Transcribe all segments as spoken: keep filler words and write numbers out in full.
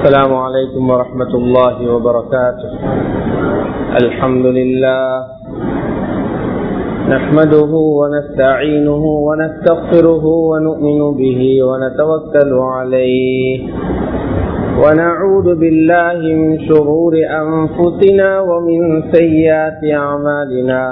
السلام عليكم ورحمة الله وبركاته. الحمد لله نحمده ونستعينه ونستغفره ونؤمن به ونتوكل عليه ونعوذ بالله من شرور أنفسنا ومن سيئات أعمالنا.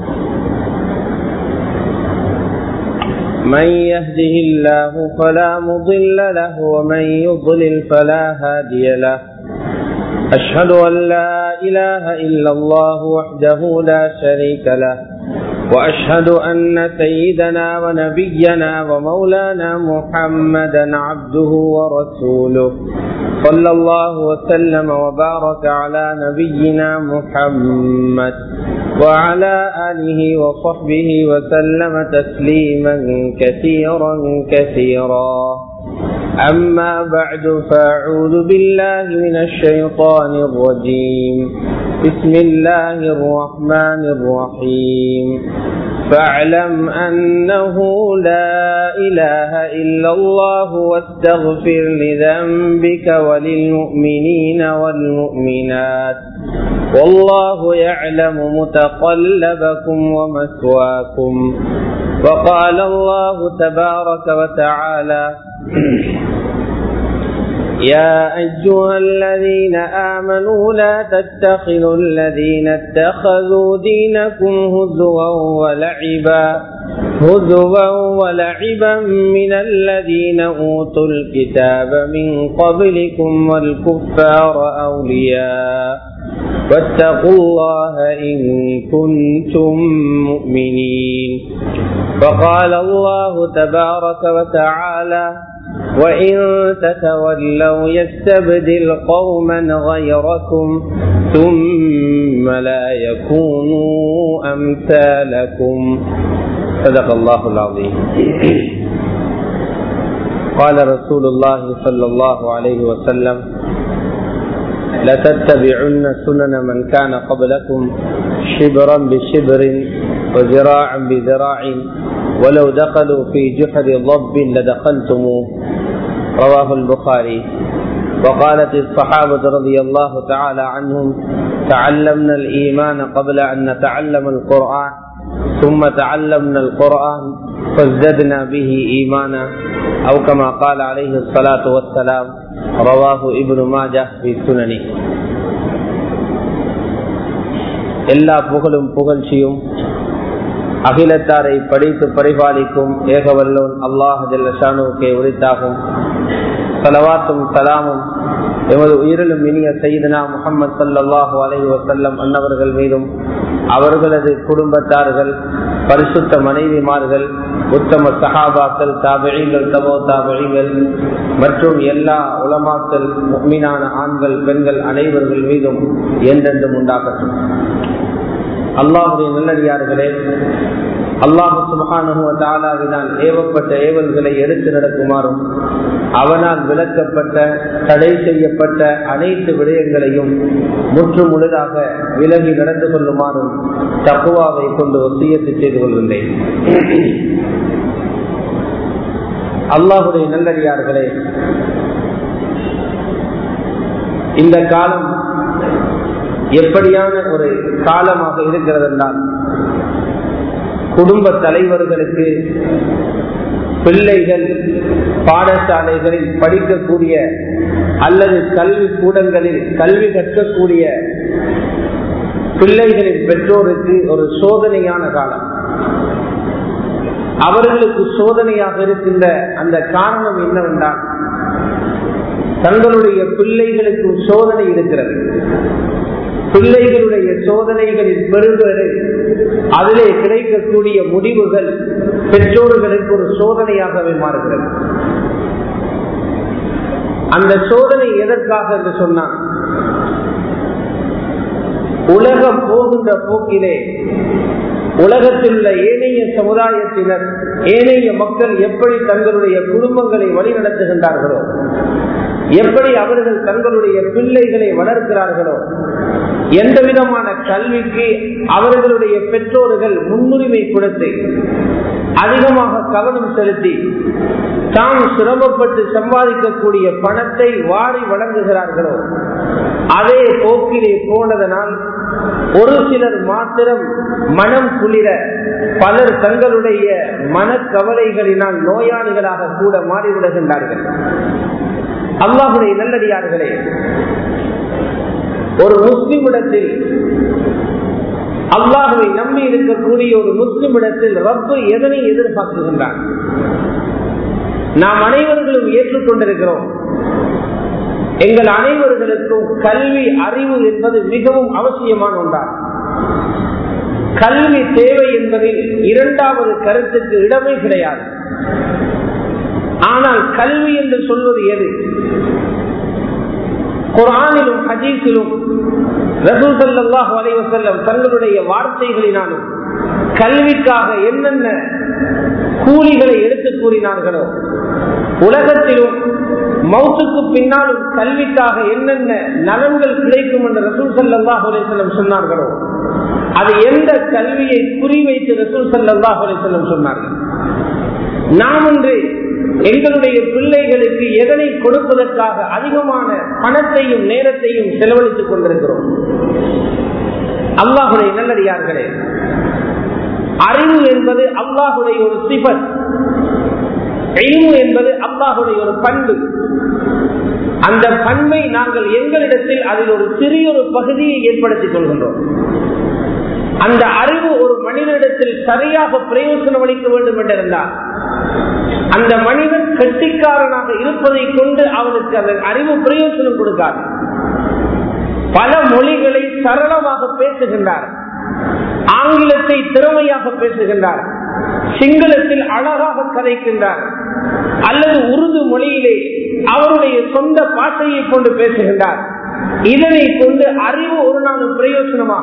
من يهده الله فلا مضل له ومن يضلل فلا هادي له. أشهد أن لا إله إلا الله وحده لا شريك له وأشهد أن سيدنا ونبينا ومولانا محمدا عبده ورسوله صلى الله وسلم وبارك على نبينا محمد وعلى آله وصحبه وسلم تسليما كثيرا كثيرا. أما بعد فأعوذ بالله من الشيطان الرجيم. بسم الله الرحمن الرحيم. فاعلم أنه لا إله إلا الله واستغفر لذنبك وللمؤمنين والمؤمنات والله يعلم متقلبكم ومثواكم. وقال الله تبارك وتعالى: يا أيها الذين آمنوا لا تتخذوا الذين اتخذوا دينكم هزوا ولعبا هزوا ولعبا من الذين أوتوا الكتاب من قبلكم والكفار أولياء واتقوا الله إن كنتم مؤمنين. وقال الله تبارك وتعالى: وإن تتولوا يستبدل قوما غيركم ثم لا يكونوا أمثالكم. صدق الله العظيم. قال رسول الله صلى الله عليه وسلم: لتتبعن سنن من كان قبلكم شبرا بشبر وذراعا بذراع ولو دخلوا في جحر ضب لدخلتموه. رواه البخاري. وقالت الصحابة رضي الله تعالى عنهم: تعلمنا الإيمان قبل أن نتعلم القرآن ثم تعلمنا القرآن فازددنا به إيمانا أو كما قال عليه الصلاة والسلام. رواه ابن ماجه في سننه. எல்லா புகழும் புகழ்ச்சியும் அகிலத்தாரை படித்து பரிபாலிக்கும் ஏகவல்லோன் அல்லாஹ் ஜல்ல ஷானுவுக்கே உரித்தாகும். ஸலவாத்தும் சலாமும் எமது உயிரிலும் இனிய சய்யிதுனா முஹம்மது ஸல்லல்லாஹு அலைஹி வஸல்லம் அன்னவர்கள் மீதும் அவர்களது குடும்பத்தார்கள், பரிசுத்த மனைவிமார்கள், உத்தம சஹாபாக்கள், தாபிஈன்கள், தபோ தாபிஈன்கள் மற்றும் எல்லா உலமாக்கள், முஃமினான ஆண்கள், பெண்கள் அனைவர்கள் மீதும் என்றென்றும் உண்டாகட்டும். அல்லாஹுடைய நல்லடியார்களே, அல்லாஹ் சுப்ஹானஹு வ தஆலாவினால் ஏவப்பட்ட ஏவல்களை எடுத்து நடக்குமாறும் அவனால் விளக்கப்பட்ட தடை செய்யப்பட்ட அனைத்து விடயங்களையும் முற்று முழுதாக விலகி நடந்து கொள்ளுமாறும் தக்வாவை கொண்டு வசியத்து செய்து கொள்கின்றேன். அல்லாஹுடைய நல்லடியார்களே, இந்த காலம் எப்படியான ஒரு காலமாக இருக்கிறது என்றால், குடும்ப தலைவர்களுக்கு பிள்ளைகள் பாடசாலைகளில் படிக்கக்கூடிய அல்லது கல்வி கூடங்களில் கல்வி கற்கக்கூடிய பிள்ளைகளின் பெற்றோருக்கு ஒரு சோதனையான காலம். அவர்களுக்கு சோதனையாக இருக்கின்ற அந்த காரணம் என்னவென்றால், தங்களுடைய பிள்ளைகளுக்கு சோதனை இருக்கிறது. பிள்ளைகளுடைய சோதனைகளின் பெருவரை அதிலே கிடைக்கக்கூடிய முடிவுகள் பெற்றோர்களுக்கு ஒரு சோதனையாகவே மாறுகிறது. அந்த சோதனை எதற்காக என்று சொன்னால், உலகம் போகின்ற போக்கிலே உலகத்தில் உள்ள ஏனைய சமுதாயத்தினர், ஏனைய மக்கள் எப்படி தங்களுடைய குடும்பங்களை வழிநடத்துகின்றார்களோ, எப்படி அவர்கள் தங்களுடைய பிள்ளைகளை வளர்க்கிறார்களோ, எந்த விதமான கல்விக்கு அவர்களுடைய பெற்றோர்கள் முன்னுரிமை கொடுத்து அதிகமாக கவனம் செலுத்தி தாம் சிரமப்பட்டு சம்பாதிக்கக்கூடிய பணத்தை வாரி வழங்குகிறார்களோ அதே போக்கிலே போனதனால் ஒரு சிலர் மாத்திரம் மனம் குளிர பலர் தங்களுடைய மனக்கவலைகளினால் நோயாளிகளாக கூட மாறிவிடுகின்றார்கள். அல்லாஹ்வுடைய நல்லடியார்களே, ஒரு முஸ்லிமிடத்தில் அல்லாஹ்வை நம்பி இருக்கக்கூடிய ஒரு முஸ்லிமிடத்தில் ரப்பு எதனை எதிர்பார்க்குகின்றார்? நாம் அனைவர்களும் ஏற்றுக்கொண்டிருக்கிறோம், எங்கள் அனைவர்களுக்கும் கல்வி அறிவு என்பது மிகவும் அவசியமான ஒன்றாகும். கல்வி தேவை என்பதில் இரண்டாவது கருத்துக்கு இடமே கிடையாது. ஆனால் கல்வி என்று சொல்வது எது? குர்ஆனிலும் ஹதீஸிலும் ரசூல் ஸல்லல்லாஹு அலைஹி வஸல்லம் தங்களுடைய வார்த்தைகளினாலும் கல்விக்காக என்னென்ன கூலிகளை எடுத்து கூறினார்களோ, உலகத்திலும் மௌத்துக்கு பின்னாலும் கல்விக்காக என்னென்ன நலன்கள் கிடைக்கும் என்று ரசூல் ஸல்லல்லாஹு அலைஹி வஸல்லம் சொன்னார்களோ, அது எந்த கல்வியை குறிவைத்து ரசூல் ஸல்லல்லாஹு அலைஹி வஸல்லம் சொன்னார்கள்? நாம் இன்று எங்களுடைய பிள்ளைகளுக்கு எதனை கொடுப்பதற்காக அதிகமான பணத்தையும் நேரத்தையும் செலவழித்துக் கொண்டிருக்கிறோம்? அல்லாஹ்வுடைய நல்லடியார்களே, அறிவு என்பது அல்லாஹ்வுடைய ஒரு சிஃபத், இல்மு என்பது அல்லாஹ்வுடைய ஒரு பண்பு. அந்த பண்பை நாங்கள் எங்களிடத்தில் அதில் ஒரு சிறியொரு பகுதியை ஏற்படுத்திக் கொள்கின்றோம். அந்த அறிவு ஒரு மனிதனிடத்தில் சரியாக பிரயோஜனம் அளிக்க வேண்டும் என்றிருந்தால் அந்த மனிதன் கெட்டிக்காரனாக இருப்பதை கொண்டு அவனுக்கு அந்த அறிவு பிரயோஜனம் கொடுக்காது. பல மொழிகளை சரளமாக பேசுகின்றார், ஆங்கிலத்தை திறமையாக பேசுகின்றார், சிங்களத்தில் அழகாக கதைக்கின்றார், அல்லது உருது மொழியிலே அவருடைய சொந்த பாஷையை கொண்டு பேசுகின்றார். இதனை கொண்டு அறிவு ஒரு நாளும் பிரயோஜனமாக.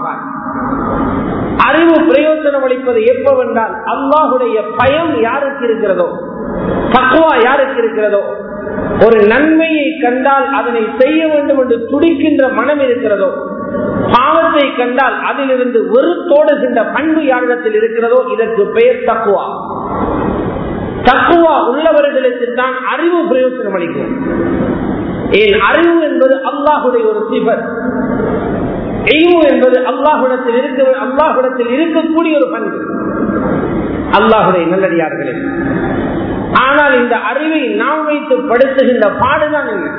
அறிவு பிரயோஜனம் அளிப்பது எப்பவென்றால் அல்லாஹ்வுடைய பயம் யாருக்கு இருக்கிறதோ, தக்வா யாருக்கு இருக்கிறதோ, ஒரு நன்மையை கண்டால் அதனை செய்ய வேண்டும் என்று துடிக்கின்ற மனம் இருக்கிறதோ, பாவத்தை கண்டால் அதிலிருந்து வெறுத்தோடுகின்ற பண்பு யாரிடத்தில் இருக்கிறதோ, இதற்கு பெயர் தக்வா. தக்வா உள்ளவர்களுக்கு தான் அறிவு பிரயோஜனம் அளிக்கும். ஏன்? அறிவு என்பது அல்லாஹ்வுடைய ஒரு சிஃபத், இல்மு என்பது அல்லாஹ்விடத்தில் இருக்க அல்லாஹ்விடத்தில் இருக்கக்கூடிய ஒரு பண்பு. அல்லாஹ்வுடைய நல்லடியார்களே, ஆனால் இந்த அறிவை நாம் வைத்து படுத்துகின்ற பாடுதான் என்ன?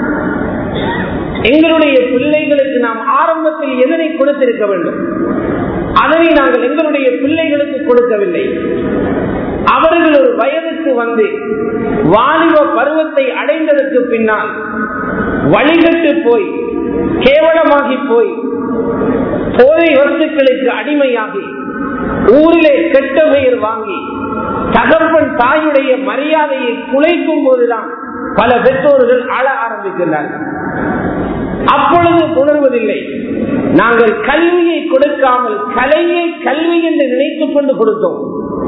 எங்களுடைய பிள்ளைகளுக்கு நாம் ஆரம்பத்தில் எதனை கொடுத்திருக்க வேண்டும், அதனை நாங்கள் எங்களுடைய பிள்ளைகளுக்கு கொடுக்கவில்லை. அவர்கள் ஒரு வயதுக்கு வந்து வாலிப பருவத்தை அடைந்ததற்கு பின்னால் வழிகட்டு போய் கேவலமாகி போய் போதை வஸ்துக்களுக்கு அடிமையாகி ஊரிலே கெட்ட பெயர் வாங்கி தகப்பன் தாயுடைய மரியாதையை குலைக்கும் போதுதான் பல பெற்றோர்கள் ஆள ஆரம்பிக்கின்றார்கள். அப்பொழுது உணர்வதில்லை, நாங்கள் கல்வியை கொடுக்காமல் கலையை கல்வி என்று நினைத்துக் கொண்டு கொடுத்தோம்.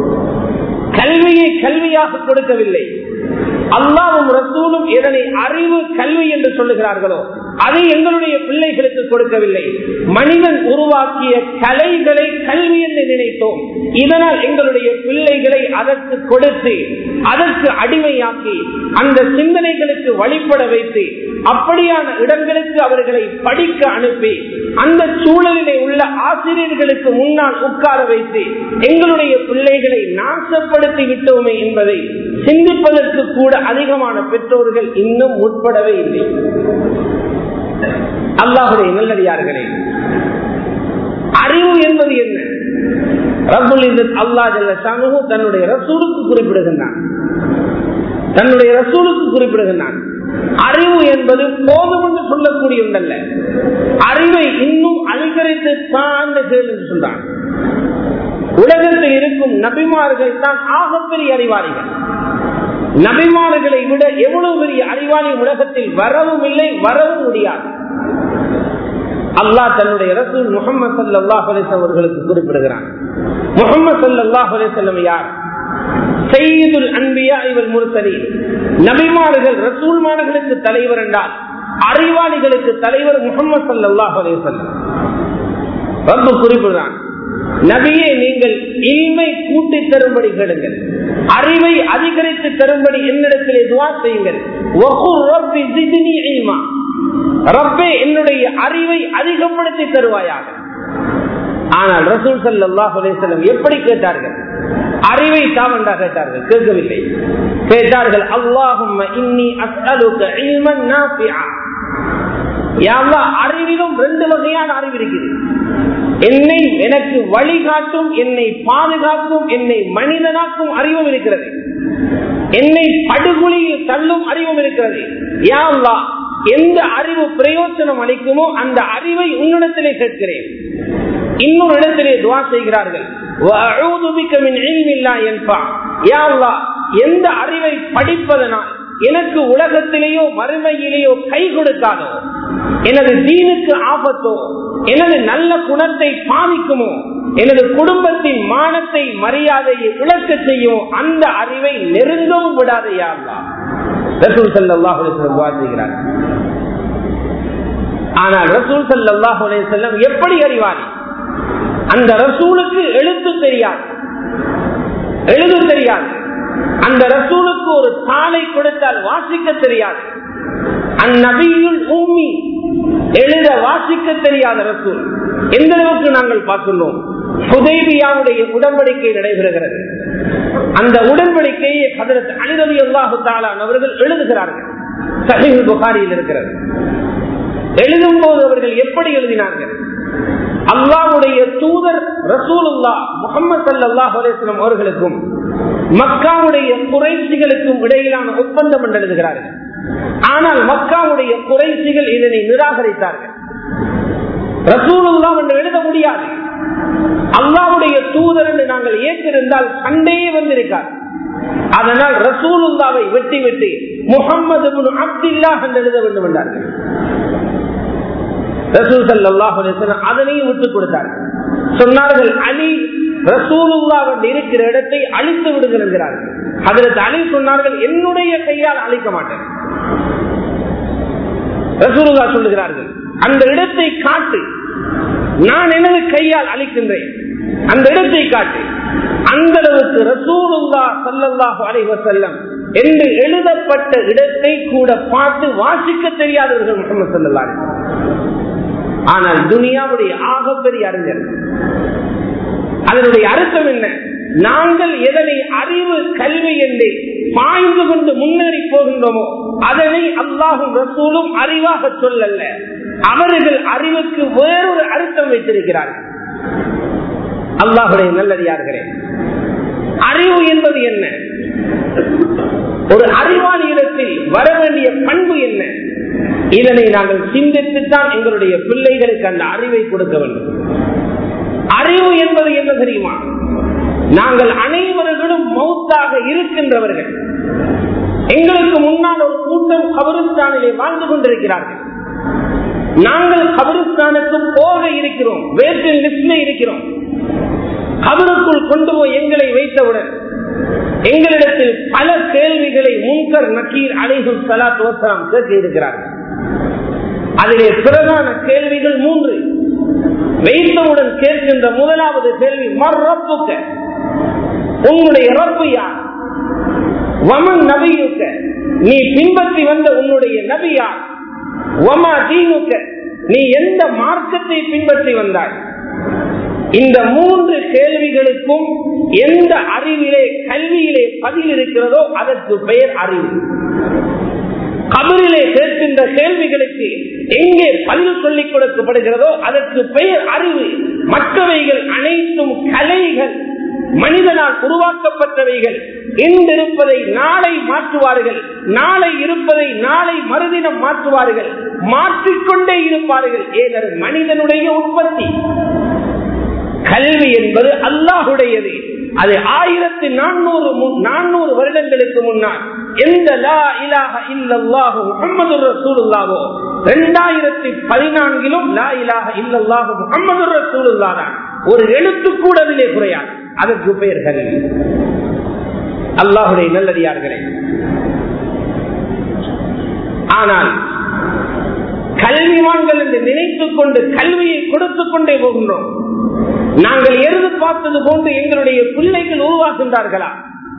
கல்வியை கல்வியாக கொடுக்கவில்லை. அல்லாஹ்வும் ரசூலும் எதனை அறிவு கல்வி என்று சொல்லுகிறார்களோ அதை எங்களுடைய பிள்ளைகளுக்கு கொடுக்கவில்லை. மனிதன் உருவாக்கிய கலைகளை கல்வி என்று நினைத்தோம். இதனால் எங்களுடைய பிள்ளைகளை அதற்கு கொடுத்து அதற்கு அடிமையாக்கி அந்த சிந்தனைகளுக்கு வழிபட வைத்து அப்படியான இடங்களுக்கு அவர்களை படிக்க அனுப்பி அந்த சூழலிலே உள்ள ஆசிரியர்களுக்கு முன்னால் உட்கார வைத்து எங்களுடைய பிள்ளைகளை நாசப்படுத்தி விட்டோமே என்பதை சிந்திப்பதற்கு கூட அதிகமான பெற்றோர்கள் இன்னும் உட்படவே இல்லை. அல்லாஹ்வுடைய நல்லடியார்களே, அறிவு என்பது என்ன? ரப்புல் இஸ்ஸத் அல்லாஹ் ஜல்ல ஷானுஹு தன்னுடைய ரசூலுக்கு குறிப்பிடுகின்றான். தன்னுடைய ரசூலுக்கு குறிப்பிடுகின்றான் அறிவு என்பது போதும் என்று சொல்லக்கூடிய ஒன்றல்ல. அறிவை இன்னும் அதிகரித்து தான் என்று சொல்றான். உலகத்தில் இருக்கும் நபிமார்கள் தான் ஆகப்பெரிய அறிவாளிகள். நபிமார்களை விட எவ்வளவு பெரிய அறிவாளி உலகத்தில் வரவும் இல்லை, வரவும் முடியாது. அல்லாஹ் தன்னுடைய ரசூல் முஹம்மது ஸல்லல்லாஹு அலைஹி வஸல்லம் அவர்களுக்கு குறிப்பிடுகிறான். முஹம்மது ஸல்லல்லாஹு அலைஹி வஸல்லம் யார்? சய்யிதுல் அன்பியா வல் முர்சலீன். நபிமார்கள் ரசூல்மார்களுக்கு தலைவர் என்றால் அறிவாளிகளுக்கு தலைவர் முஹம்மது ஸல்லல்லாஹு அலைஹி வஸல்லம். ரப்பு குறிப்பிடுறான், நபியே நீங்கள் இல்மை கூட்டி தரும்படி கேளுங்கள், அறிவை அதிகரித்து தரும்படி என்னிடத்திலே துஆ செய்யுங்கள். வகுர் ரப்பி ஜித்னி இல்மா, ரப்பே என்னுடைய அறிவை அதிகப்படுத்தி தருவாயாக. ஆனால் ரசூல் ஸல்லல்லாஹு அலைஹி வஸல்லம் எப்படி கேட்டார்கள்? அறிவை தாவண்டா கேட்டார்கள், கேட்கவில்லை. கேட்டார்கள், அல்லாஹும்ம இன்னி அஸ்அலுக இல்மன் நாஃபிஆ, யா அல்லாஹ் அறிவிலும் ரெண்டு வகையான அறிவு இருக்குது. என்னை எனக்கு வழிகாட்டும், என்னை பாதுகாக்கும், என்னை மனிதனாக்கும் அறிவும் இருக்கிறது, என்னை படுகொலியில் தள்ளும் அறிவும் இருக்கிறது. யா அல்லாஹ் எந்த அறிவு பிரயோஜனம் அளிக்குமோ அந்த அறிவை உன்னிடத்திலே கேட்கிறேன். இன்னொரு இடத்திலே துஆ செய்கிறார்கள், வஅஊது பிக மின் இல்மின் லா யன்ஃபா, யா அல்லாஹ் எந்த அறிவை படிப்பதனால் எனக்கு உலகத்திலேயோ மறுமையிலேயோ கை கொடுக்காதோ, எனது தீனுக்கு ஆபத்தோ, எனது நல்ல குணத்தை பாதிக்குமோ, எனது குடும்பத்தின் மானத்தை மரியாதையை இழக்க செய்யும் அந்த அறிவை நெருங்கவும் விடாதே யா அல்லாஹ். ரசூல் ஸல்லல்லாஹு அலைஹி வஸல்லம் துஆ செய்கிறார். ஆனால் ரசூல் ஸல்லல்லாஹு அலைஹி வஸல்லம் எப்படி அறிவார்? அந்த ரசூலுக்கு எழுத்து தெரியாது, எழுத தெரியாது. அந்த ரசூலுக்கு ஒரு தாளை கொடுத்தால் வாசிக்க தெரியாது. அந்நபியுல் உம்மி, எழுத வாசிக்க தெரியாத ரசூல். எந்த அளவுக்கு நாங்கள் பார்க்கிறோம்? ஹுதைபியாவுடைய உடன்படிக்கை நடைபெறுகிறது. அந்த உடன்படிக்கையை ஹஜ்ரத் அலி ரலியல்லாஹு தஆலா அவர்கள் எழுதுகிறார்கள். சஹீஹ் புகாரியில் இருக்கிறது. எழுதும் போது அவர்கள் எப்படி எழுதினார்கள்? அல்லாஹ்வுடைய தூதர் ரசூலுல்லாஹ் முஹம்மது ஸல்லல்லாஹு அலைஹி வஸல்லம் அவர்களுக்கும் மக்காவுடைய குறைஷிகளுக்கும் இடையிலான ஒப்பந்தம் என்று எழுதுகிறார்கள். ஆனால் மக்காவுடைய குறைஷிகள் இதனை நிராகரித்தார்கள். ரசூலுல்லாஹ் என்று எழுத முடியாது, அல்லாஹ்வுடைய தூதர் என்று நாங்கள் ஏற்றிருந்தால் சண்டையே வந்திருக்கார். அதனால் ரசூலுல்லாவை வெட்டி வெட்டி முஹம்மது இப்னு அப்துல்லாஹ் என்று எழுத வேண்டும் என்றார்கள். ரசூல் ஸல்லல்லாஹு அலைஹி வஸல்லம் அதனையும் விட்டுக் கொடுத்தார்கள். சொன்னார்கள், அலி ரசூலுல்லாஹ் இருக்கிற இடத்தை அழித்து விடுங்கள் என்கிறார்கள். ஹஜ்ரத் அலி சொன்னார்கள், என்னுடைய கையால் அழிக்க மாட்டேன். ரசூலுல்லாஹ் சொல்லுகிறார்கள், அந்த இடத்தை காட்டு, நான் எனது கையால் அழிக்கின்றேன், அந்த இடத்தை காட்டு. அந்த அளவுக்கு ரசூலுல்லாஹ் ஸல்லல்லாஹு அலைஹி வஸல்லம் என்று எழுதப்பட்ட இடத்தை கூட பார்த்து வாசிக்க தெரியாதவர்கள் முஹம்மது ஸல்லல்லாஹு அலைஹி வஸல்லம். ஆனால் துனியாவுடைய ஆகப்பெரிய அறிஞர். அதனுடைய அர்த்தம் என்ன? நாங்கள் எதனை அறிவு கல்வி என்று பாய்ந்து கொண்டு முன்னேறி போகின்றோமோ அதனை அல்லாஹும் ரசூலும் அறிவாக சொல்லல்ல, அவர்கள் அறிவுக்கு வேறொரு அர்த்தம் வைத்திருக்கிறார்கள். அல்லாஹுடைய நல்லடியார்களே, அறிவு என்பது என்ன? ஒரு அறிவாளியிடத்தில் வர வேண்டிய பண்பு என்ன? இதனை நாங்கள் சிந்தித்துத்தான் எங்களுடைய பிள்ளைகளுக்கு அந்த அறிவை கொடுக்க வேண்டும். அறிவு என்பது என்ன தெரியுமா? நாங்கள் அனைவர்களும் மௌத்தாக இருக்கின்றவர்கள். எங்களுக்கு முன்னால் ஒரு கூட்டம் கபரிஸ்தானிலே வாழ்ந்து கொண்டிருக்கிறார்கள். நாங்கள் கபரிஸ்தானுக்கு போக இருக்கிறோம், வேற்றின் லிஸ்டில் இருக்கிறோம். கபருக்குள் கொண்டு போய் எங்களை வைத்தவுடன் எங்களிடத்தில் பல கேள்விகளை முன்கர் நக்கீர் அலைஹிஸ் ஸலாத்து வஸ்ஸலாம் கேட்க இருக்கிறார்கள். அதிலே பிரதான கேள்விகள் மூன்று. வைத்தவுடன் கேட்கின்ற முதலாவது கேள்வி, மர் ரப்புக்க, உன்னுடைய ரப்பு யார்? வமன் நபியுக்க, நீ பின்பற்றி வந்த உன்னுடைய நபி யார்? வமா தீனுக்க, நீ எந்த மார்க்கத்தை பின்பற்றி வந்தாய்? இந்த மூன்று கேள்விகளுக்கும் எந்த அறிவிலே கல்வியிலே பதில் இருக்கிறதோ அதற்கு பெயர் அறிவு. கபரிலே கேட்கின்ற கேள்விகளுக்கு எங்கே பதில் சொல்லிக் கொடுக்கப்படுகிறதோ அதற்கு பெயர் அறிவு. மற்றவைகள் அனைத்தும் கலைகள், மனிதனால் உருவாக்கப்பட்டவைகள். இன்றிருப்பதை நாளை மாற்றுவார்கள், நாளை இருப்பதை நாளை மறுதினம் மாற்றுவார்கள், மாற்றிக்கொண்டே இருப்பார்கள். ஏனெனில் மனிதனுடைய உற்பத்தி. கல்வி என்பது அல்லாஹுடையது. அது ஆயிரத்தி நானூறு நானூறு வருடங்களுக்கு முன்னால் எந்த லா இலாஹ இல்லல்லாஹு முஹம்மதுர் ரசூலுல்லாஹோ இரண்டாயிரத்தி பதினான்கிலும் லா இலாஹ இல்லல்லாஹு முஹம்மதுர் ரசூலுல்லாஹ் தான். ஒரு எழுத்து கூட அதிலே குறையாது. அதற்கு பெயர் கல்வி. அல்லாஹுடைய நல்லடியார்களே, ஆனால் கல்விமான்கள் என்று நினைத்துக் கொண்டு கல்வியை கொடுத்துக் கொண்டே போகின்றோம். நாங்கள் எதிர்பார்த்தது போன்று எங்களுடைய பிள்ளைகள் உருவாக்குகின்றார்களா?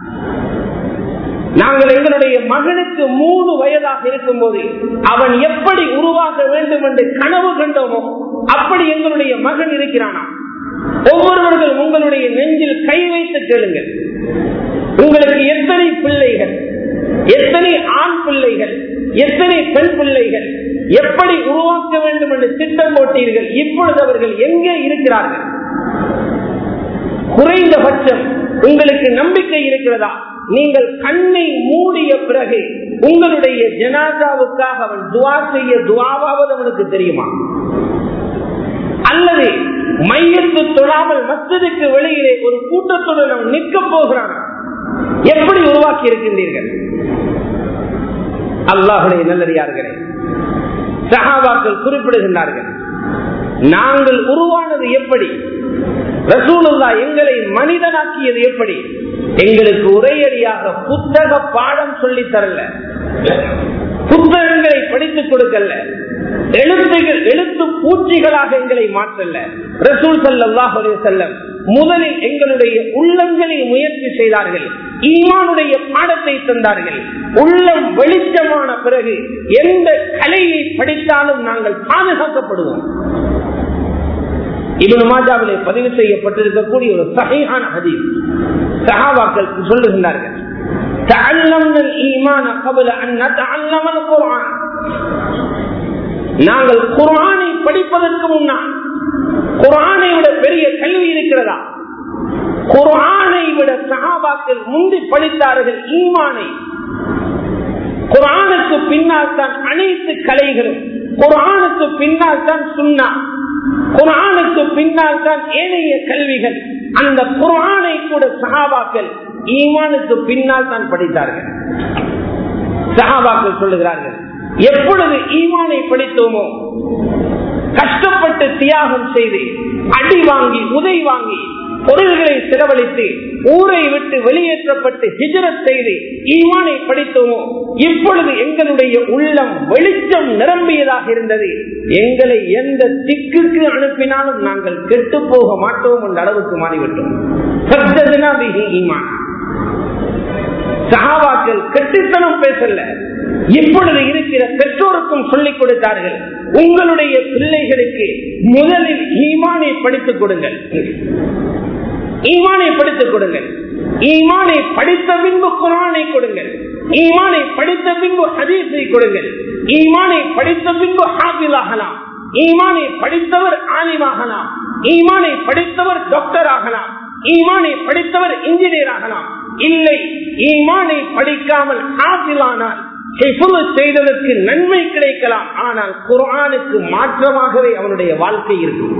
நாங்கள் எங்களுடைய மகனுக்கு மூணு வயதாக இருக்கும் போது அவன் எப்படி உருவாக வேண்டும் என்று கனவு கண்டோமோ அப்படி எங்களுடைய மகன் இருக்கிறானா? ஒவ்வொருவர்கள் உங்களுடைய நெஞ்சில் கை வைத்து கேளுங்கள். உங்களுக்கு எத்தனை பிள்ளைகள், எத்தனை ஆண் பிள்ளைகள், எத்தனை பெண் பிள்ளைகள், எப்படி உருவாக்க வேண்டும் என்று திட்டம் போட்டீர்கள்? இப்பொழுது அவர்கள் எங்கே இருக்கிறார்கள்? குறைந்தபட்சம் உங்களுக்கு நம்பிக்கை இருக்கிறதா? நீங்கள் கண்ணை மூடிய பிறகு உங்களுடைய ஜனாதாவுக்காக அவன் துவா செய்ய துவாவாவது அவனுக்கு தெரியுமா? அல்லது மையத்து தொழாமல் மஸ்ஜிதுக்கு வெளியிலே ஒரு கூட்டத்துடன் அவன் நிற்க போகிறான். எப்படி உருவாக்கி இருக்கின்றீர்கள்? அல்லாஹ்வுடைய நல்லடியார்களே, சஹாபாக்கள் குறிப்பிடுகின்றார்கள், நாங்கள் உருவானது எப்படி, ரசூலுல்லாஹ் எங்களை மனிதனாக்கியது எப்படி? எங்களுக்கு உரையடியாக புத்தக பாடம் சொல்லி தரல, புத்தகங்களை படித்துக் கொடுக்கல, எழுத்துகள் எழுத்து பூச்சிகளாக எங்களை மாற்றல. ரசூல் ஸல்லல்லாஹு அலைஹி வஸல்லம் முதலில் எங்களுடைய உள்ளங்களில் முயற்சி செய்தார்கள், ஈமானுடைய பாடத்தை தந்தார்கள். உள்ளம் வெளிச்சமான பிறகு எந்த கலையை படித்தாலும் நாங்கள் பாதுகாக்கப்படுவோம். இப்னு மாஜாவிலே பதிவு செய்யப்பட்டிருக்கக்கூடிய ஒரு சஹீஹான ஹதீஸ், சஹாபாக்கள் சொல்லுகின்றார்கள், தஅல்லம்னல் ஈமான قبل ان نتعلم القرآن. நாங்கள் குர்ஆனை படிப்பதற்கு முன்னால், குர்ஆனை விட பெரிய கல்வி இருக்கிறதா? குர்ஆனை விட சஹாபாக்கள் முந்தி படித்தார்கள் ஈமானை. குர்ஆனுக்கு பின்னால் தான் அனைத்து கலைகளும், குர்ஆனுக்கு பின்னால் தான் சுன்னா, குர்ஆனுக்கு பின்னால் தான் ஏனைய கல்விகள். அந்த குர்ஆனை கூட சஹாபாக்கள் ஈமானுக்கு பின்னால் தான் படித்தார்கள். சஹாபாக்கள் சொல்லுகிறார்கள், எப்பொழுது ஈமானை படித்தோமோ, கஷ்டப்பட்டு தியாகம் செய்து அடி வாங்கி உதை வாங்கி பொருள்களை செலவழித்து ஊரை விட்டு வெளியேற்றப்பட்டு ஹிஜ்ரத் செய்து ஈமானை படித்தோமோ, இப்பொழுது எங்களுடைய உள்ளம் வெளிச்சம் நிரம்பியதாக இருந்தது. எங்களை எந்த திக்குக்கு அனுப்பினாலும் நாங்கள் கெட்டு போக மாட்டோம் என்ற அளவுக்கு மாறிவிட்டோம். சஹாபாக்கள் கெட்டித்தனம் பேசல, இப்பொழுது இருக்கிற பெற்றோருக்கும் சொல்லிக் கொடுத்தார்கள், உங்களுடைய பிள்ளைகளுக்கு முதலில் ஈமானை படித்துக் கொடுங்கள், ஈமானை படித்துக் கொடுங்கள். ஈமானை படித்த பின்பு குர்ஆனை கொடுங்கள், ஈமானை படித்த பின்பு ஹதீஸை கொடுங்கள், ஈமானை படித்த பின்பு ஹாஃபிஸ் ஆகலாம், ஈமானை படித்தவர் ஆலிமாகலாம், ஈமானை படித்தவர் டாக்டர் ஆகலாம், ஈமானை படித்தவர் இன்ஜினியர் ஆகலாம். இல்லை, ஈமானை படிக்காமல் ஹாஃபிஸானால் ஹிஃப்ஸ் செய்ததற்கு நன்மை கிடைக்கலாம், ஆனால் குர்ஆனுக்கு மாற்றமாகவே அவனுடைய வாழ்க்கை இருக்கும்.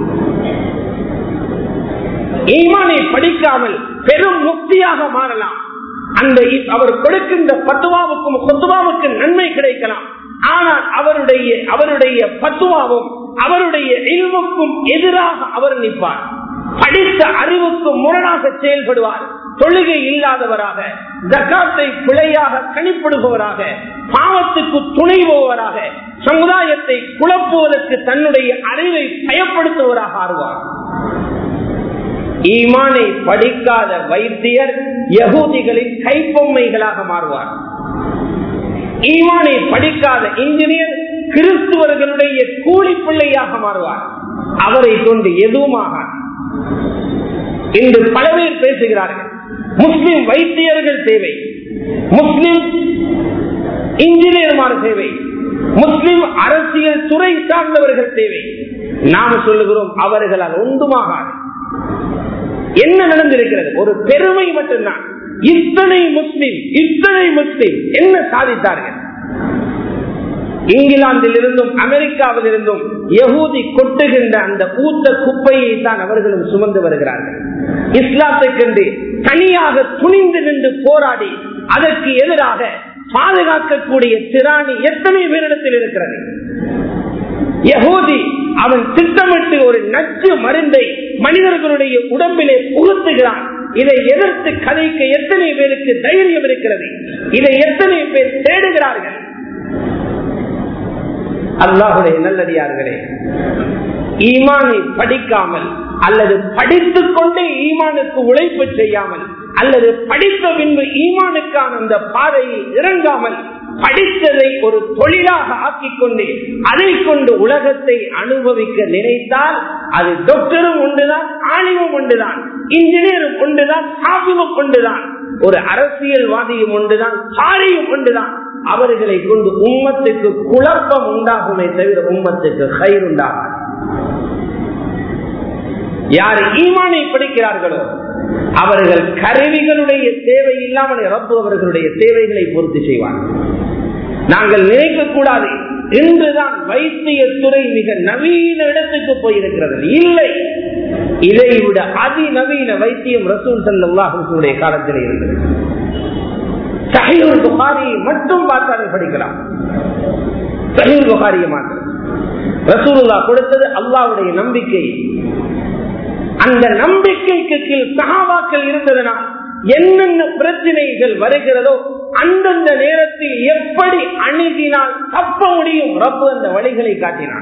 ஈமானை படிக்காமல் பெரும் முக்தியாக மாறலாம். அந்த அவர் கொடுக்கின்ற பத்துவாவுக்கும் குத்துவாவுக்கும் நன்மை கிடைக்கலாம், ஆனால் அவருடைய அவருடைய பத்துவாவும் அவருடைய இல்முக்கும் எதிராக அவர் நிற்பார். படித்த அறிவுக்கு முரணாக செயல்படுவார். தொழுகை இல்லாதவராக, ஜகாத்தை பிழையாக கணிப்பிடுபவராக, பாவத்துக்கு துணைபவராக, சமுதாயத்தை குழப்புவதற்கு தன்னுடைய அறிவை பயப்படுத்துவராக ஆறுவார். ஈமானை படிக்காத வைத்தியர் யகூதிகளின் கைப்பொம்மைகளாக மாறுவார். ஈமானை படிக்காத இன்ஜினியர் கிறிஸ்துவர்களுடைய கூலி பிள்ளையாக மாறுவார். அவரை கொண்டு எதுவுமாக இன்று பல பேர் பேசுகிறார்கள், முஸ்லிம் வைத்தியர்கள் தேவை, முஸ்லிம் இன்ஜினியர்மார் தேவை, முஸ்லிம் அரசியல் துறை சார்ந்தவர்கள் தேவை. நாம் சொல்லுகிறோம், அவர்களால் ஒன்றுமாக என்ன நடந்திருக்கிறது? ஒரு பெருமை மட்டும்தான். இத்தனை முஸ்லிம் இத்தனை முஸ்லிம் என்ன சாதித்தார்கள்? இங்கிலாந்தில் இருந்தும் அமெரிக்காவில் இருந்தும் யகூதி கொட்டுகின்ற அந்த ஊத்த குப்பையை தான் அவர்களும் சுமந்து வருகிறார்கள். இஸ்லாத்தை கண்டு தனியாக துணிந்து நின்று போராடி அதற்கு எதிராக பாதுகாக்கக்கூடிய திராணி எத்தனை பேரிடத்தில் இருக்கிறது? யகூதி அவன் திட்டமிட்டு ஒரு நச்சு மருந்தை மனிதர்களுடைய உடம்பிலே புகுத்துகிறான். இதை எதிர்த்து கதைக்க எத்தனை பேருக்கு தைரியம் இருக்கிறது? இதை எத்தனை பேர் தேடுகிறார்கள்? அல்லாஹ்வுடைய நல்லடியார்களே, ஈமானை படிக்காமல் அல்லது படித்துக் கொண்டே ஈமானுக்கு உழைப்பு செய்யாமல், அல்லது படித்த பின்பு ஈமானுக்கான அந்த பாதையை இறங்காமல், படித்ததை ஒரு தொழிலாக ஆக்கிக் கொண்டு அதை கொண்டு உலகத்தை அனுபவிக்க நினைத்தால் அது டாக்டரும் ஒன்றுதான், ஆலிமும் ஒன்றுதான், இன்ஜினியரும் ஒன்றுதான், ஹாஃபிமும் ஒன்றுதான், ஒரு அரசியல்வாதியும் ஒன்றுதான், சாரியும் ஒன்றுதான். அவர்களை கொண்டு உம்மத்துக்கு குழப்பம் உண்டாகுமே தவிர உம்மத்துக்கு கயிறு உண்டாகாது. யார் ஈமானை படிக்கிறார்களோ அவர்கள் கருவிகளுடைய தேவை இல்லாமல் ரப்பு அவர்களுடைய தேவைகளை பூர்த்தி செய்வார். நாங்கள் நினைக்க கூடாது இன்றுதான் வைத்தியத்துறை மிக நவீன இடத்துக்கு போயிருக்கிறது. இல்லை, இதை விட அதிநவீன வைத்தியம் ரசூல் ஸல்லல்லாஹு அலைஹி வஸல்லம் காலத்தில் இருந்தது. சஹீஹுல் புகாரியை மட்டும் பார்த்தாலும் படிக்கலாம். சஹீஹுல் புகாரியை மாத்திரம் ரசூலுல்லாஹ் கொடுத்தது அல்லாஹ்வுடைய நம்பிக்கை. அந்த நம்பிக்கைக்கு கீழ் சஹாபாக்கள் இருந்ததனால் என்னென்ன பிரச்சனைகள் வருகிறதோ அந்தந்த நேரத்தில் எப்படி அணுகினால் தப்ப முடியும் ரப்பு அந்த வழிகளை காட்டினான்.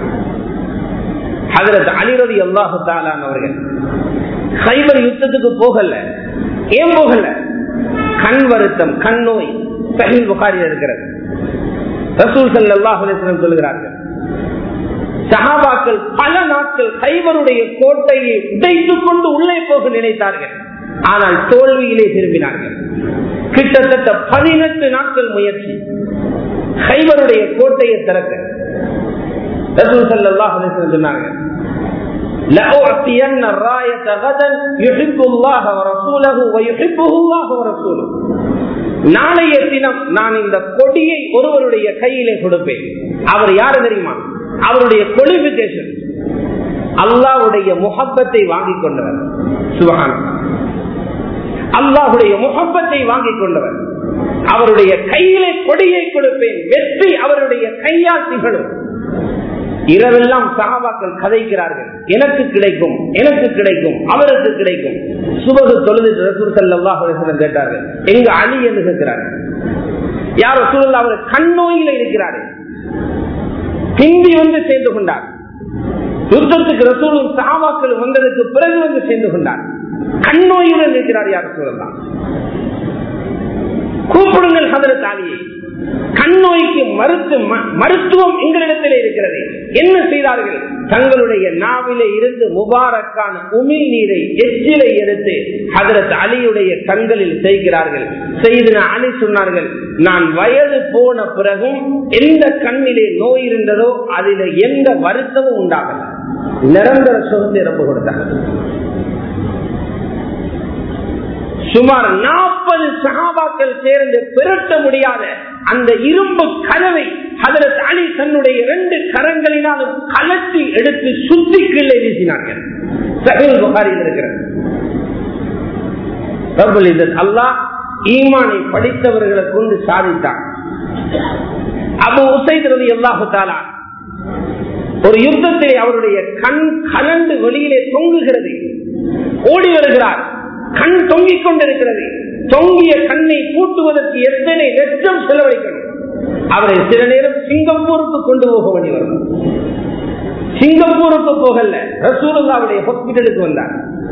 ஹஜ்ரத் அலி ரலியல்லாஹு தஆலா அவர்கள் கைபர் யுத்தத்துக்கு போகல. ஏன் போகல? கண் வருத்தம், கண் நோய். சஹீஹ் புகாரியில் இருக்கிறது. ரசூல் ஸல்லல்லாஹு அலைஹி வஸல்லம் சொல்கிறார்கள், சஹாபாக்கள் பல நாட்கள் கைபருடைய கோட்டையை உடைத்துக் கொண்டு உள்ளே போக நினைத்தார்கள். ஆனால் தோல்வியிலே திரும்பினார்கள். கிட்டத்தட்ட பதினெட்டு நாட்கள் முயற்சி கைபருடைய கோட்டையை திறக்க. ரசூல் ஸல்லல்லாஹு அலைஹி வஸல்லம் சொன்னார்கள், லஅஅத்தியன்ன ராயத கதன் யுஹிப்புல்லாஹ வ ரசூலுஹு வ யுஹிப்புல்லாஹு வ ரசூலுஹு. நாளைய தினம் நான் இந்த கொடியை ஒருவருடைய கையிலே கொடுப்பேன். அவர் யாரு தெரியுமா? அவருடைய குவாலிஃபிகேஷன் அல்லாஹ்வுடைய முஹப்பத்தை வாங்கிக் கொண்டவர். சுப்ஹானல்லாஹ், அல்லாஹ்வுடைய முஹப்பத்தை வாங்கிக் கொண்டவர். அவருடைய கையிலே கொடியை கொடுப்பேன், வெற்றி அவருடைய கையால் திகழும். இரவெல்லாம் சஹாபாக்கள் கதைக்கிறார்கள், எனக்கு கிடைக்கும், எனக்கு கிடைக்கும், அவருக்கு கிடைக்கும். சுபஹ் தொழுது ரசூல் ஸல்லல்லாஹு அலைஹி வஸல்லம் கேட்டார்கள், எங்க அலி என்று கேட்கிறார்கள். யார் ரசூலுல்லாஹ்? அவர் கண் நோயில இருக்கிறார்கள். ஹிந்தி வந்து சேர்ந்து கொண்டார். யுத்தத்துக்கு ரசூலும் சஹாபாக்கள் வந்ததற்கு பிறகு வந்து சேர்ந்து கொண்டார். கண் நோயுடன் இருக்கிறார். யார் ரசூலுல்லாஹ்? கூப்பிடுங்கள் ஹஜ்ரத் அலியை. கண் நோய்க்கு மருத்து மருத்துவம் எங்களிடத்தில் இருக்கிறது. என்ன செய்தார்கள்? தங்களுடைய நாவிலே இருந்து முபாரக்கான உமிழ் நீரை எச்சிலை எடுத்து ஹஜ்ரத் அலியுடைய கண்களில் செய்கிறார்கள். செய்து அலி சொன்னார்கள், நான் வயது போன பிறகும் எந்த கண்ணிலே நோய் இருந்ததோ அதில் எந்த வருத்தமும் உண்டாகல. நிரந்தர சுகத்தை ரொம்ப கொடுத்தார்கள். சுமார் நாற்பது சஹாபாக்கள் சேர்ந்து பெருட்ட முடியாத அந்த இரும்பு கதவை ஹஜ்ரத் அலி தன்னுடைய இரண்டு கரங்களினாலும் கலட்டி எடுத்து சுத்தி கீழே வீசினார்கள். சஹீஹ் புகாரியில் இருக்கிறது. ரப்பல் இஸ்ஸத் அல்லாஹ் ஈமானை படித்தவர்களை கொண்டு சாதித்தான். அபூ உஸைத் ரலியல்லாஹு தஆலா ஒரு யுத்தத்தை அவருடைய கண் கலந்து வெளியிலே தொங்குகிறது. ஓடி வருகிறார். கண் தொங்கிக் கொண்டிருக்கிறது. தொங்கிய கண்ணை பூட்டுவதற்கு எத்தனை லட்சம் செலவழிக்கணும். அவரை சில நேரம் சிங்கப்பூருக்கு கொண்டு போக வேண்டி வரும். சிங்கப்பூருக்கு போகல, ரசூலுல்லாஹ்வுடைய ஹாஸ்பிடலுக்கு வந்தார்.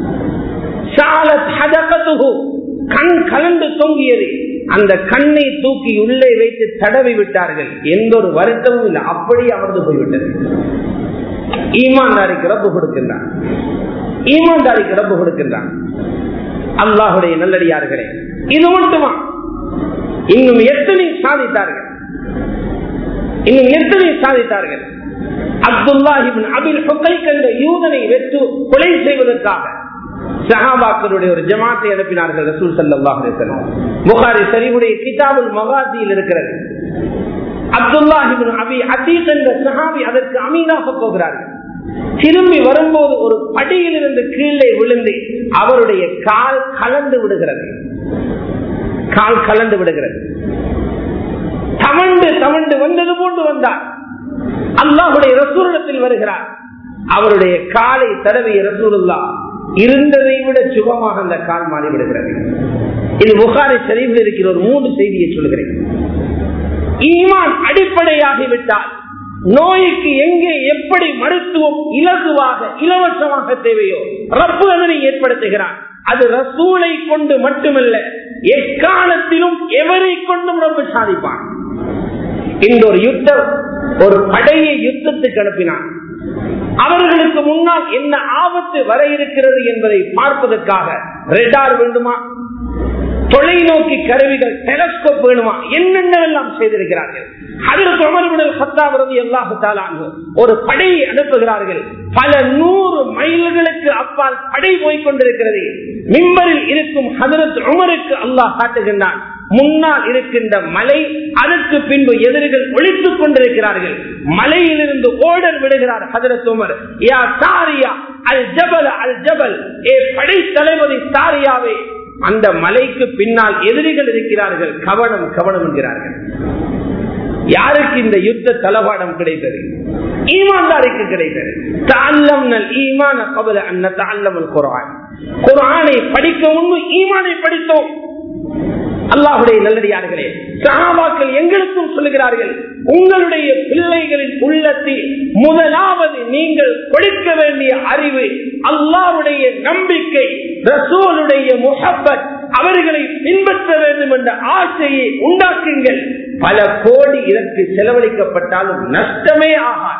கண் கலந்து தொங்கியது. அந்த கண்ணை தூக்கி உள்ளே வைத்து தடவி விட்டார்கள். எந்த ஒரு வருத்தமும் இல்லை, அப்படியே அமர்ந்து போய்விட்டது. ஈமான்தாரிக்கு ரப்பு கொடுக்கின்றான். ஈமான்தாரிக்கு ரப்பு கொடுக்கின்றான். அல்லாஹுடைய நல்லடியார்களே, இது மட்டுமா? இன்னும் எத்தனை சாதித்தார்கள், இன்னும் எத்தனை சாதித்தார்கள். அப்துல்லாஹ் இப்னு அபில் ஹுகைக் என்ற யூதனை வெற்று கொலை செய்வதற்காக சஹாபாக்களுடைய ஒரு ஜமாத்தை அனுப்பினார்கள் ரசூல் ஸல்லல்லாஹு அலைஹி வஸல்லம். புகாரி ஷரீஃபுடைய கிதாபுல் மகாதியில் இருக்கிறது. அப்துல்லாஹ் இப்னு அபி அதீக் என்ற சஹாபி அதற்கு அமீனாக போகிறார்கள். திரும்பி வரும்போது ஒரு படியிலிருந்து கீழே விழுந்து அவருடைய கால் கலந்து விடுகிறது. கால் கலந்து விடுகிறது. தவண்டு தவண்டு வந்தது போன்று வந்தார். அல்லாஹ்வுடைய ரசூலிடத்தில் வருகிறார். அவருடைய காலை தடவிய ரசூலுல்லாஹ் இருந்ததை விட சுகமாக அந்த கால் மாறி விடுகிறது. இது புகாரி ஷரீஃபில் இருக்கிற ஒரு மூன்று செய்தியை சொல்கிறேன். ஈமான் அடிப்படையாகிவிட்டால் நோய்க்கு எங்கே எப்படி மருத்துவம் இலகுவாக இலவசமாக தேவையோ ரப்பு அதனை ஏற்படுத்துகிறான். அது ரசூலை கொண்டு மட்டுமல்ல, எக்காலத்திலும் எவரை கொண்டும் ரப்பு சாதிப்பான். இந்த ஒரு யுத்தம், ஒரு படையை யுத்தத்துக்கு அனுப்பினான். அவர்களுக்கு முன்னால் என்ன ஆபத்து வர இருக்கிறது என்பதை பார்ப்பதற்காக ரெடார் வேண்டுமா, தொலைநோக்கி கருவிகள், டெலஸ்கோப் வேணுமா, என்னென்னவெல்லாம் செய்திருக்கிறார்கள். ஒரு படையை அனுப்புகிறார்கள். பல நூறு மைல்களுக்கு அப்பால் படை போய்கொண்டிருக்கிறது. மிம்பரில் இருக்கும் ஹஜ்ரத் உமருக்கு அல்லாஹ் காட்டுகின்றான், முன்னால் இருக்கின்ற மலை, அதற்கு பின்பு எதிரிகள் ஒழித்துக் கொண்டிருக்கிறார்கள். மலையிலிருந்து ஓடர் விடுகிறார் ஹஜ்ரத் உமர். யா சாரியா அல் ஜபல் அல் ஜபல், ஏ படை தளபதி சாரியாவே, அந்த மலைக்கு பின்னால் எதிரிகள் இருக்கிறார்கள், கவனம் கவனம் என்கிறார்கள். யாருக்கு இந்த யுத்த தளவாடம் கிடைத்தது? ஈமான்தாருக்கு கிடைத்தது. தஅல்லம்னல் ஈமான قبل ان نتعلم القرآن. குர்ஆனை படிக்க முன்பு ஈமானை படித்தோம். அல்லாஹ்வுடைய நல்லடியார்களே, சஹாபாக்கள் எங்களுக்கும் சொல்லுகிறார்கள், உங்களுடைய பிள்ளைகளின் உள்ளத்தில் முதலாவது நீங்கள் கொடுக்க வேண்டிய அறிவு அல்லாஹ்வுடைய நம்பிக்கை, ரசூலுடைய முஹப்பத், அவர்களை பின்பற்ற வேண்டும் என்ற ஆசையை உண்டாக்குங்கள். பல கோடி இதற்கு செலவழிக்கப்பட்டாலும் நஷ்டமே ஆகாது,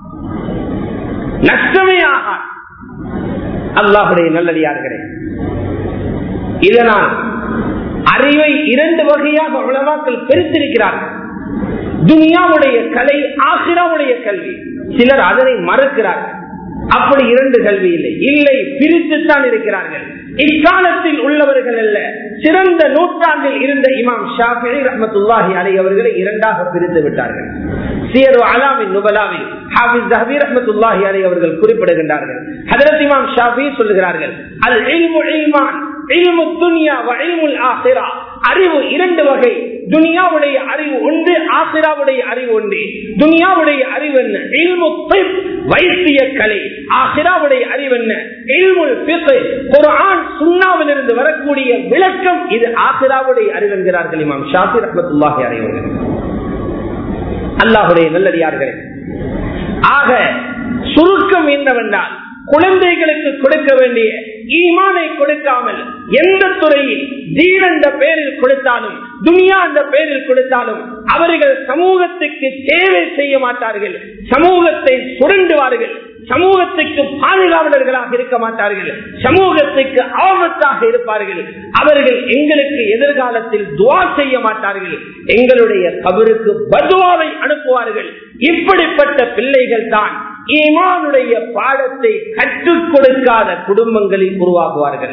நஷ்டமே ஆகாது. அல்லாஹ்வுடைய நல்லடியார்களே, இதனால் அறிவை இரண்டு வகையாக உலமாக்கள் பிரித்திருக்கிறார்கள். துனியாவுடைய கலை, ஆகிராவுடைய கல்வி. சிலர் அதனை மறுக்கிறார்கள். அப்படி இரண்டு கல்வி இல்லை, இல்லை பிரித்துத்தான் இருக்கிறார்கள். இக்காலத்தில் உள்ளவர்கள் அல்ல, சிறந்த நூற்றாண்டில் இருந்த இமாம் ஷாஃபிஈ ரஹ்மத்துல்லாஹி அலைஹி அவர்களை இரண்டாக பிரித்து விட்டார்கள். சியரு அலாமின் நுபலாவில் ஹாஃபிஸ் ஸஹபி ரஹ்மத்துல்லாஹி அலைஹி அவர்கள் குறிப்பிடுகின்றார்கள், ஹஜ்ரத் இமாம் ஷாஃபிஈ சொல்கிறார்கள், அல் இல்மு இல்மான், இல்மு துன்யா வ இல்முல் ஆகிரா. அறிவு இரண்டு வகை. துனியாவுடைய அறிவு ஒன்று, ஆகிராவுடைய அறிவு ஒன்று. துனியாவுடைய அறிவு என்ன? இல்மு திப், வைத்திய கலை. ஆகிராவுடைய அறிவு என்ன? இல்முல் ஃபிக்ஹ், குர்ஆன் சுன்னாவில் இருந்து வரக்கூடிய விளக்கம். இது ஆகிராவுடைய அறிவு என்கிறார்கள் இமாம் ஷாஃபிஈ ரஹ்மத்துல்லாஹி அலைஹி அவர்கள். அல்லாஹ்வுடைய நல்லடியார்களே, ஆக சுருக்கம் என்னவென்றால், குழந்தைகளுக்கு கொடுக்க வேண்டிய ஈமானை கொடுக்காமல் எந்த துறையில் தீன் என்ற பெயரில் கொடுத்தாலும், துனியா என்ற பெயரில் கொடுத்தாலும் அவர்கள் சமூகத்துக்கு சேவை செய்ய மாட்டார்கள், சமூகத்தை சுரண்டுவார்கள், சமூகத்துக்கு பாதுகாவலர்களாக இருக்க மாட்டார்கள், சமூகத்துக்கு ஆபத்தாக இருப்பார்கள். அவர்கள் எங்களுக்கு எதிர்காலத்தில் துவா செய்ய மாட்டார்கள், எங்களுடைய கபருக்கு பதுவாவை அனுப்புவார்கள். இப்படிப்பட்ட பிள்ளைகள் தான் ஈமானுடைய பாடத்தை கற்றுக் கொடுக்காத குடும்பங்களில் உருவாகுவார்கள்.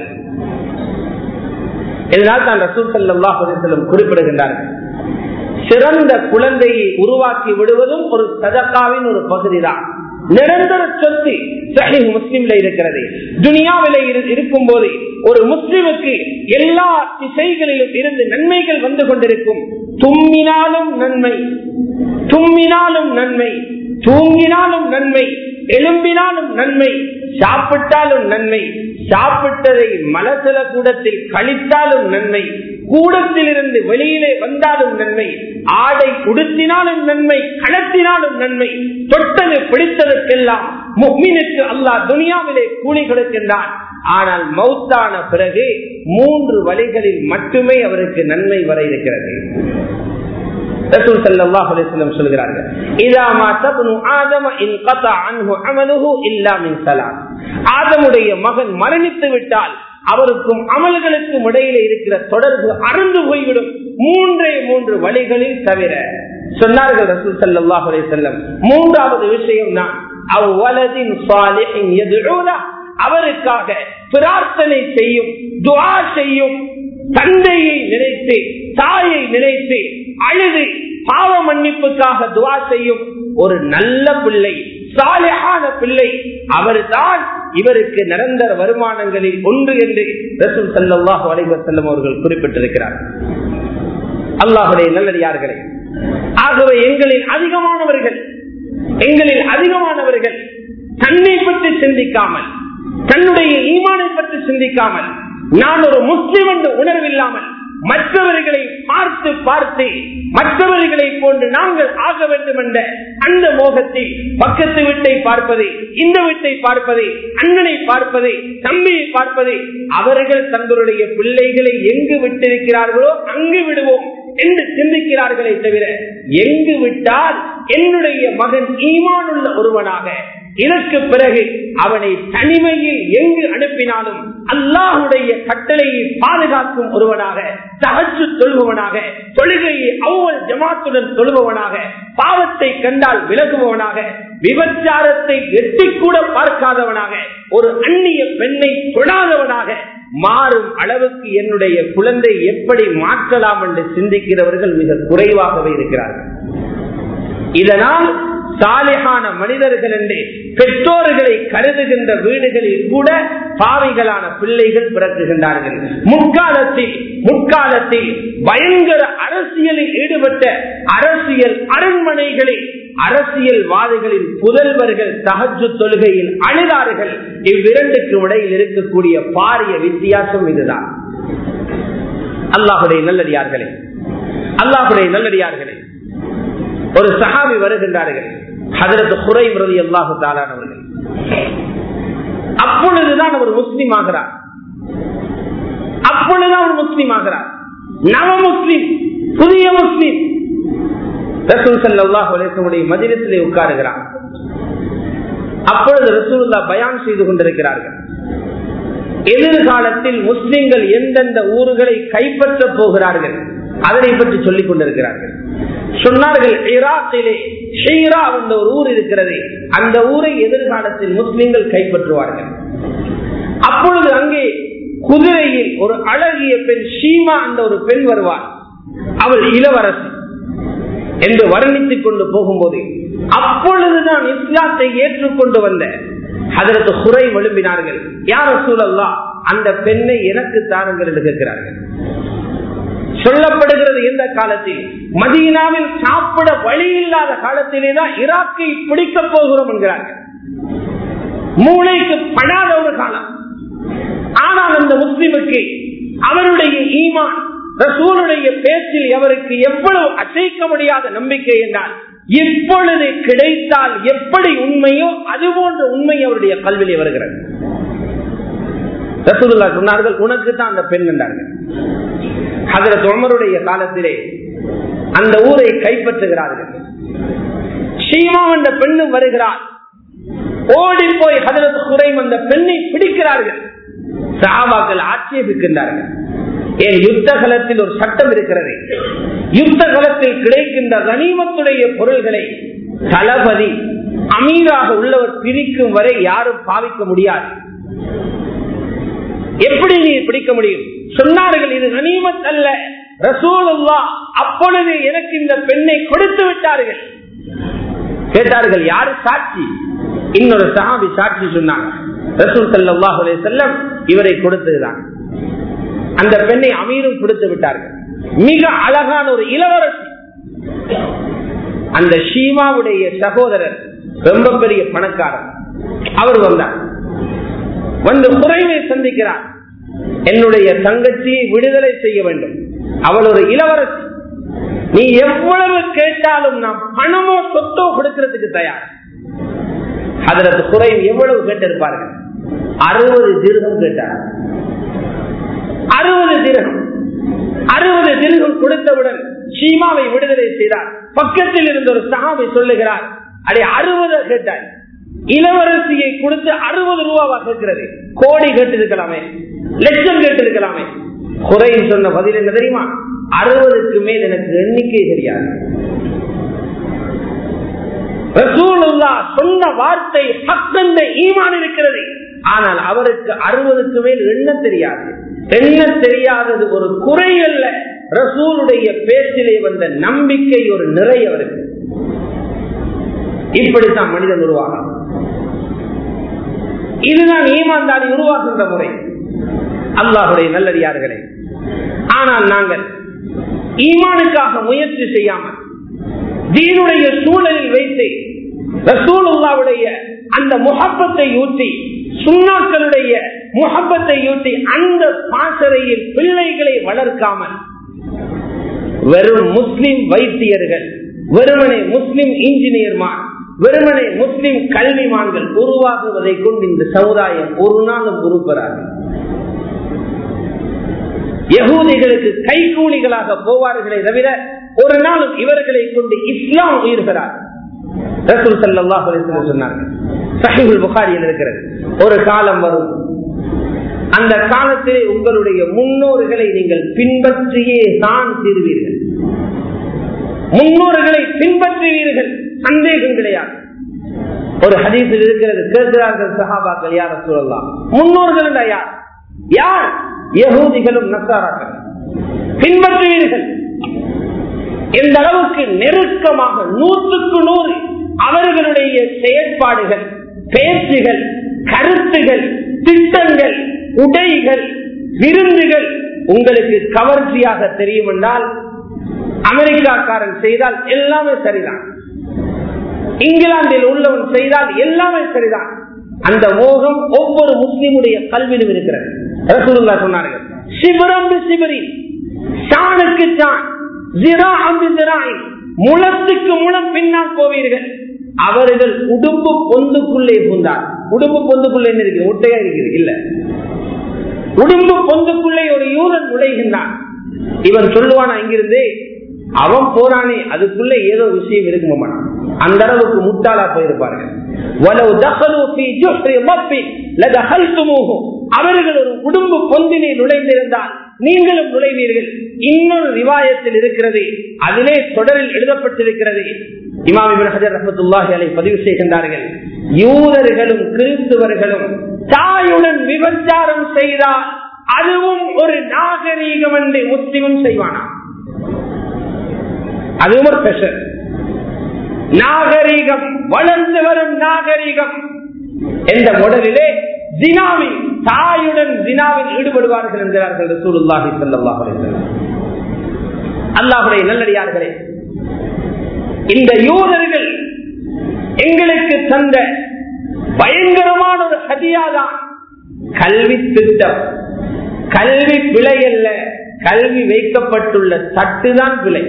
இதனால் தான் ரசூல் ஸல்லல்லாஹு அலைஹி வஸல்லம் குறிப்பிடுகின்றார்கள், சிறந்த குழந்தையை உருவாக்கி விடுவதும் ஒரு சதகாவின் ஒரு பகுதிதான். நிரந்தர சொத்து சஹீஹ் முஸ்லிம்ல இருக்கிறது. துனியாவிலே இருக்கும் போது ஒரு முஸ்லிமுக்கு எல்லா திசைகளிலும் இருந்து நன்மைகள் வந்து கொண்டிருக்கும். தும்மினாலும் நன்மை, தும்மினாலும் நன்மை, தூங்கினாலும் நன்மை, எழும்பினாலும் நன்மை, சாப்பிட்டாலும் நன்மை, சாப்பிட்டதை மலசல கூடத்தில் கழித்தாலும் நன்மை, கூடத்தில் இருந்து வெளியிலே வந்தாலும் நன்மை, ஆடை உடுத்தினாலும் நன்மை, கடத்தினாலும் நன்மை, தொட்டது பிடித்ததற்கெல்லாம் முஃமினுக்கு அல்லாஹ் துனியாவிலே கூலி கொடுக்கின்றான். ஆனால் மௌத்தான பிறகு மூன்று வழிகளில் மட்டுமே அவருக்கு நன்மை வர இருக்கிறது. ரசூல் ஸல்லல்லாஹு அலைஹி வஸல்லம் சொல்கிறார்கள், இதா மாத இப்னு ஆதம இன்கதா அன்ஹு அமலுஹு இல்லா மின் ஸலாத். ஆதமுடைய மகன் மரணித்து விட்டால் அவருக்கும் அமல்களுக்கும் இடையிலே இருக்கிற தொடர்பு அறுந்து போய்விடும், மூன்றே மூன்று வழிகளில் தவிர. சொன்னார்கள் ரசூல் ஸல்லல்லாஹு அலைஹி வஸல்லம், மூன்றாவது விஷயம் தான் அவ்வலதின் ஸாலிஹின் யதுஊல, அவருக்காக பிரார்த்தனை செய்யும், துஆ செய்யும், தந்தையை நினைத்து தாயை நினைத்து அழுது பாவ மன்னிப்புக்காக துஆ செய்யும் ஒரு நல்ல பிள்ளை, சாலிஹான பிள்ளை, அவர்தான் இவருக்கு நிரந்தர வருமானங்களில் ஒன்று என்று ரசூல் ஸல்லல்லாஹு அலைஹி வஸல்லம் அவர்கள் குறிப்பிட்டிருக்கிறார். அல்லாஹ்வுடைய நல்லடியார்களே, ஆகவே எங்களில் அதிகமானவர்கள் எங்களில் அதிகமானவர்கள் தன்னை பற்றி சிந்திக்காமல், தன்னுடைய ஈமானை பற்றி சிந்திக்காமல், நான் ஒரு முஸ்லிம் என்ற உணர்வில்லாமல் மற்றவர்களை பார்த்து பார்த்து மற்றவர்களை போன்று நாங்கள் ஆக வேண்டும் என்ற அந்த மோகத்தில் பக்கத்து வீட்டை பார்ப்பது, இந்த வீட்டை பார்ப்பது, அண்ணனை பார்ப்பது, தம்பியை பார்ப்பது, அவர்கள் தங்களுடைய பிள்ளைகளை எங்கு விட்டிருக்கிறார்களோ அங்கு விடுவோம் என்று சிந்திக்கிறார்களே தவிர, எங்கு விட்டால் என்னுடைய மகன் ஈமான் உள்ள ஒருவனாக, இதற்கு பிறகு அவனை தனிமையில் எங்கு அனுப்பினாலும் அல்லாஹுடைய கட்டளையை பாதுகாக்கும் ஒருவனாக, தஹஜ்ஜுத் தொழுபவனாக, தொழுகையை அவ்வல் ஜமாத்துடன் தொழுபவனாக, பாவத்தை கண்டால் விலகுபவனாக, விபச்சாரத்தை எட்டிக்கூட பார்க்காதவனாக, ஒரு அந்நிய பெண்ணை தொடாதவனாக மாறும் அளவுக்கு என்னுடைய குழந்தை எப்படி மாற்றலாம் என்று சிந்திக்கிறவர்கள் மிக குறைவாகவே இருக்கிறார்கள். இதனால் சாலிஹான மனிதர்கள் என்று பெற்றோர்களை கருதுகின்ற வீடுகளில் கூட பாவிகளான பிள்ளைகள் பிறக்குகின்றார்கள். முற்காலத்தில் முற்காலத்தில் பயங்கர அரசியலில் ஈடுபட்ட அரசியல் அரண்மனைகளில் அரசியல்வாதிகளின் புதல்வர்கள் தஹஜ்ஜுத் தொழுகையில் அழுதார்கள். இவ்விரண்டுக்கு இடையில் இருக்கக்கூடிய பாரிய வித்தியாசம் இதுதான். அல்லாஹுடைய நல்லடியார்களே, அல்லாஹுடைய நல்லடியார்களே, ஒரு சஹாபி வருகின்றார்கள், ஹஜ்ரத் குரைம் ரலியல்லாஹு தஆலா அவர்கள். அப்பொழுதுதான் அவர் முஸ்லிம் ஆகிறார். அப்பொழுதுதான் அவர் முஸ்லிம் ஆகிறார். நவ முஸ்லிம், புதிய முஸ்லிம். ரசூல் ஸல்லல்லாஹு அலைஹி வஸல்லம் மஜ்லிஸிலே உட்காருகிறார். அப்பொழுது ரசூலுல்லாஹ் பயான் செய்து கொண்டிருக்கிறார்கள். எதிர்காலத்தில் முஸ்லிம்கள் எந்தெந்த ஊர்களை கைப்பற்ற போகிறார்கள் அதனை பற்றி சொல்லிக் கொண்டிருக்கிறார்கள். சொன்னார்கள், ஈராக்கிலே ஷீரா என்ற ஒரு ஊர் இருக்கிறது, அந்த ஊரை எதிர்காலத்தில் முஸ்லிம்கள் கைப்பற்றுவார்கள். அப்பொழுது அங்கே குதிரையில் ஒரு அழகிய பெண் ஷீமா என்ற ஒரு பெண் வருவார். அவள் இளவரசி என்று வர்ணித்துக் கொண்டு போகும்போது அப்பொழுதுதான் இஸ்லாத்தை ஏற்றுக்கொண்டு வந்த ஹஜ்ரத் குரைம் எழும்பினார்கள். யா ரசூலல்லாஹ், அந்த பெண்ணை எனக்கு தாருங்கள் என்று கேட்கிறார்கள். சொல்லப்படுகிறது, எந்த காலத்தில் மதீனாவில் சாப்பிட வழி இல்லாத காலத்திலேதான் ஈராக்கை பிடிக்க போகிறோம் என்கிறார்கள். மூளைக்கு படாத ஒரு காலம். ஆனால் அந்த முஸ்லிமுக்கு அவருடைய ஈமான், ரசூலுடைய பேச்சில் அவருக்கு எவ்வளவு அசைக்க முடியாத நம்பிக்கை என்றால், இப்பொழுது கிடைத்தால் எப்படி உண்மையோ அது போன்ற உண்மை அவருடைய கல்வியிலே வருகிறது. ரசூலுல்லாஹ் சொன்னார்கள், உனக்கு தான் அந்த பெண் என்றார்கள். ஹஜ்ரத் உமருடைய காலத்திலே அந்த ஊரை கைப்பற்றுகிறார்கள். ஷீமா என்ற பெண்ணும் வருகிறார். ஓடி போய் ஹஜ்ரத் குரைம் அந்த பெண்ணை பிடிக்கிறார்கள். சஹாபாக்கள் ஆட்சேபிக்கின்றார்கள். ஏன், யுத்த களத்தில் ஒரு சட்டம் இருக்கிறது. யுத்த களத்தில் கிடைக்கின்ற கனிமத்துடைய பொருள்களை தளபதி அமீராக உள்ளவர் பிரிக்கும் வரை யாரும் பாவிக்க முடியாது. எப்படி நீ பிடிக்க முடியும்? சொன்னார்கள், இது கனிமத் அல்ல, ரசூலுல்லாஹ் அப்பொழுது எனக்கு இந்த பெண்ணை கொடுத்து விட்டார்கள். கேட்டார்கள், யாரு சாட்சி? இன்னொரு சஹாபி சாட்சி சொன்னாங்க. ரசூல் ஸல்லல்லாஹு அலைஹி வஸல்லம் இவரை கொடுத்ததுதான். அந்த பெண்ணை அமீரும் கொடுத்து விட்டார்கள். மிக அழகான ஒரு இளவரசி. அந்த ஷீமாவுடைய சகோதரர் ரொம்ப பெரிய பணக்காரர். அவர் வந்தார். வந்து குறைவை சந்திக்கிறார். என்னுடைய தங்கச்சியை விடுதலை செய்ய வேண்டும், அவள் ஒரு இளவரசி, நீ எவ்வளவு கேட்டாலும் நாம் பணமோ சொத்தோ கொடுக்கிறதுக்கு தயார். ஹஜ்ரத் குரைம் எவ்வளவு கேட்டிருப்பார்கள்? அறுபது திர்ஹம் கேட்டார். அறுபது திர்ஹம் அறுபது திர்ஹம் கொடுத்தவுடன் ஷீமாவை விடுதலை செய்தார். பக்கத்தில் இருந்த ஒரு சஹாபி சொல்லுகிறார், அடே அறுபது கேட்டார், இளவரசியை கொடுத்து அறுபது ரூபாவா கேட்கிறது? கோடி கேட்டிருக்கலாமே, லட்சம் கேட்டிருக்கலாமே. குரைம் சொன்ன பதில் என்ன தெரியுமா? அறுபதுக்கு மேல் எனக்கு எண்ணிக்கை தெரியாது. ரசூலுல்லாஹ் சொன்ன வார்த்தை ஹக்கென்ற ஈமான் இருக்கிறது. ஆனால் அவருக்கு அறுபதுக்கு மேல் எண்ண தெரியாது. எண்ண தெரியாதது ஒரு குறை அல்ல, ரசூலுடைய பேச்சிலே வந்த நம்பிக்கை ஒரு நிறை அவருக்கு. இப்படித்தான் மனிதன் உருவாகும். இதுதான் ஈமான்தாரி உருவாக்குகின்ற முறை. அல்லாஹுடைய நல்லடியார்களே, ஆனால் நாங்கள் ஈமானுக்காக முயற்சி செய்யாமல் தீனுடைய சூழலில் வைத்து ரசூலுல்லாஹ்வுடைய அந்த முஹப்பத்தை ஊற்றி, சுன்னாக்களுடைய முஹப்பத்தை ஊற்றி அந்த பாசறையில் பிள்ளைகளை வளர்க்காமல் வெறும் முஸ்லிம் வைத்தியர்கள், வெறுமனே முஸ்லிம் இன்ஜினியர்மார், வெறுமனே முஸ்லிம் கல்விமான்கள் உருவாகுவதை கொண்டு இந்த சமுதாயம் ஒரு நாளும் உருப்பெறாது. யகூதிகளுக்கு கைகூலிகளாக போவார்களே தவிர ஒரு நாளும் இவர்களை கொண்டு இஸ்லாம் உயிர்கிறார். ரசூல் ஸல்லல்லாஹு அலைஹி வஸல்லம் சொன்னார்கள், சஹீஹுல் புகாரியில் இருக்கிறது, ஒரு காலம் வரும், அந்த காலத்திலே உங்களுடைய முன்னோர்களை நீங்கள் பின்பற்றியே தான் தீர்வீர்கள். முன்னோர்களை பின்பற்றுவீர்கள், சந்தேகம் கிடையாது. ஒரு ஹதீஸில் இருக்கிறது, கேட்கிறார்கள் சஹாபாக்கள், யார் ரசூலல்லாஹ், முன்னோர்கள் யார்? யார்? யகூதிகளும் நஸாராக்கள். பின்பற்றுவீர்கள். எந்த அளவுக்கு நெருக்கமாக நூற்றுக்கு நூறு அவர்களுடைய செயற்பாடுகள், பேச்சுகள், கருத்துகள், திட்டங்கள், உடைகள், விருந்துகள் உங்களுக்கு கவர்ச்சியாக தெரியும் என்றால், அமெரிக்காக்காரன் செய்தால் எல்லாமே சரிதான், இங்கிலாந்தில் உள்ளவன் செய்தால் எல்லாமே சரிதான். அந்த மோகம் ஒவ்வொரு முஸ்லிமுடைய கல்வியிலும் இருக்கிறது. ரசூலுல்லாஹ் சொன்னார்கள், சிபரம் சிபரி, சாணுக்கு சான், முளத்துக்கு முளம் பின்னால் போவீர்கள். அவர்கள் உடும்பு பொந்துக்குள்ளே புந்தார். உடும்பு பொந்துக்குள்ளே என்ன இருக்கு? ஒட்டையா இருக்கிறது இல்ல, உடும்பு பொந்துக்குள்ளே ஒரு யூதன் நுழைகின்றான். இவன் சொல்லுவானா, இங்கிருந்து அவன் போறானே அதுக்குள்ள ஏதோ விஷயம் இருக்குமா? அந்த அளவுக்கு முட்டாளா போயிருப்பார்கள். அவர்கள் ஒரு உடும்பு பொந்தினை நுழைந்திருந்தால் நீங்களும் நுழைவீர்கள். இன்னொரு ரிவாயத்தில் இருக்கிறது, அதிலே தொடரில் எழுதப்பட்டிருக்கிறது. இமாம் இப்னு ஹஜர் ரஹ்மத்துல்லாஹி அலைஹி பதிவு செய்கின்றார்கள், யூதர்களும் கிறிஸ்துவர்களும் தாயுடன் விபச்சாரம் செய்தால் அதுவும் ஒரு நாகரீகம் என்று முஸ்லிமும் செய்வானா? அதுவும் ஒரு பெஷர் நாகரீகம், வளர்ந்து வரும் நாகரீகம் என்ற முடலிலே ஜினாவில், தாயுடன் ஜினாவில் ஈடுபடுவார்கள் என்கிறார்கள் ரசூலுல்லாஹி ஸல்லல்லாஹு அலைஹி வஸல்லம். அல்லாஹ்வுடைய நல்லடியார்களே, இந்த யூதர்கள் எங்களுக்கு தந்த பயங்கரமான ஒரு ஹதியாதான் கல்வி திட்டம். கல்வி பிழை அல்ல, கல்வி வைக்கப்பட்டுள்ள தட்டுதான் பிழை.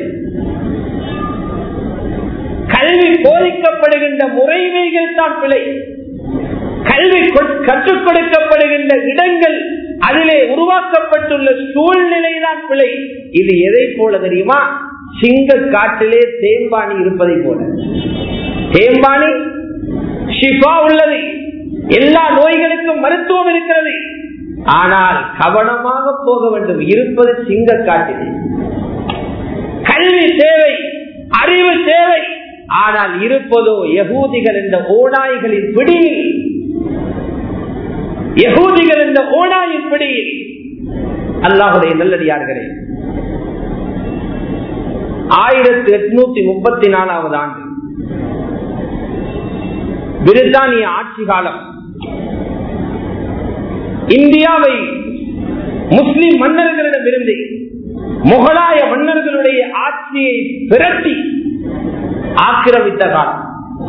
கல்வி போதிக்கப்படுகின்ற முறைமைகள் தான் பிழை. கல்வி கற்றுக் கொடுக்கப்படுகின்ற இடங்கள், அதிலே உருவாக்கப்பட்டுள்ள சூழ்நிலைதான் பிழை. இது எதை போல தெரியுமா? சிங்க காட்டிலே தேம்பானி இருப்பதை போல. தேம்பானி ஷிஃபா உள்ளது, எல்லா நோய்களுக்கும் மருத்துவம் இருக்கிறது. ஆனால் கவனமாக போக வேண்டும், இருப்பது சிங்க காட்டிலே. கல்வி தேவை, அறிவு தேவை, ஆனால் இருப்பதோ யகூதிகள் என்ற ஓநாய்களின் பிடியில். யகூதிகள் என்ற ஓநாயின் பிடியில். அல்லாஹுடைய நல்லடியார்களே, ஆயிரத்தி எட்நூத்தி முப்பத்தி நாலாவது ஆண்டு பிரித்தானிய ஆட்சி காலம். இந்தியாவை முஸ்லிம் மன்னர்களிடமிருந்து முகலாய மன்னர்களுடைய ஆட்சியை விரட்டி ஆக்கிரமித்த காலம்.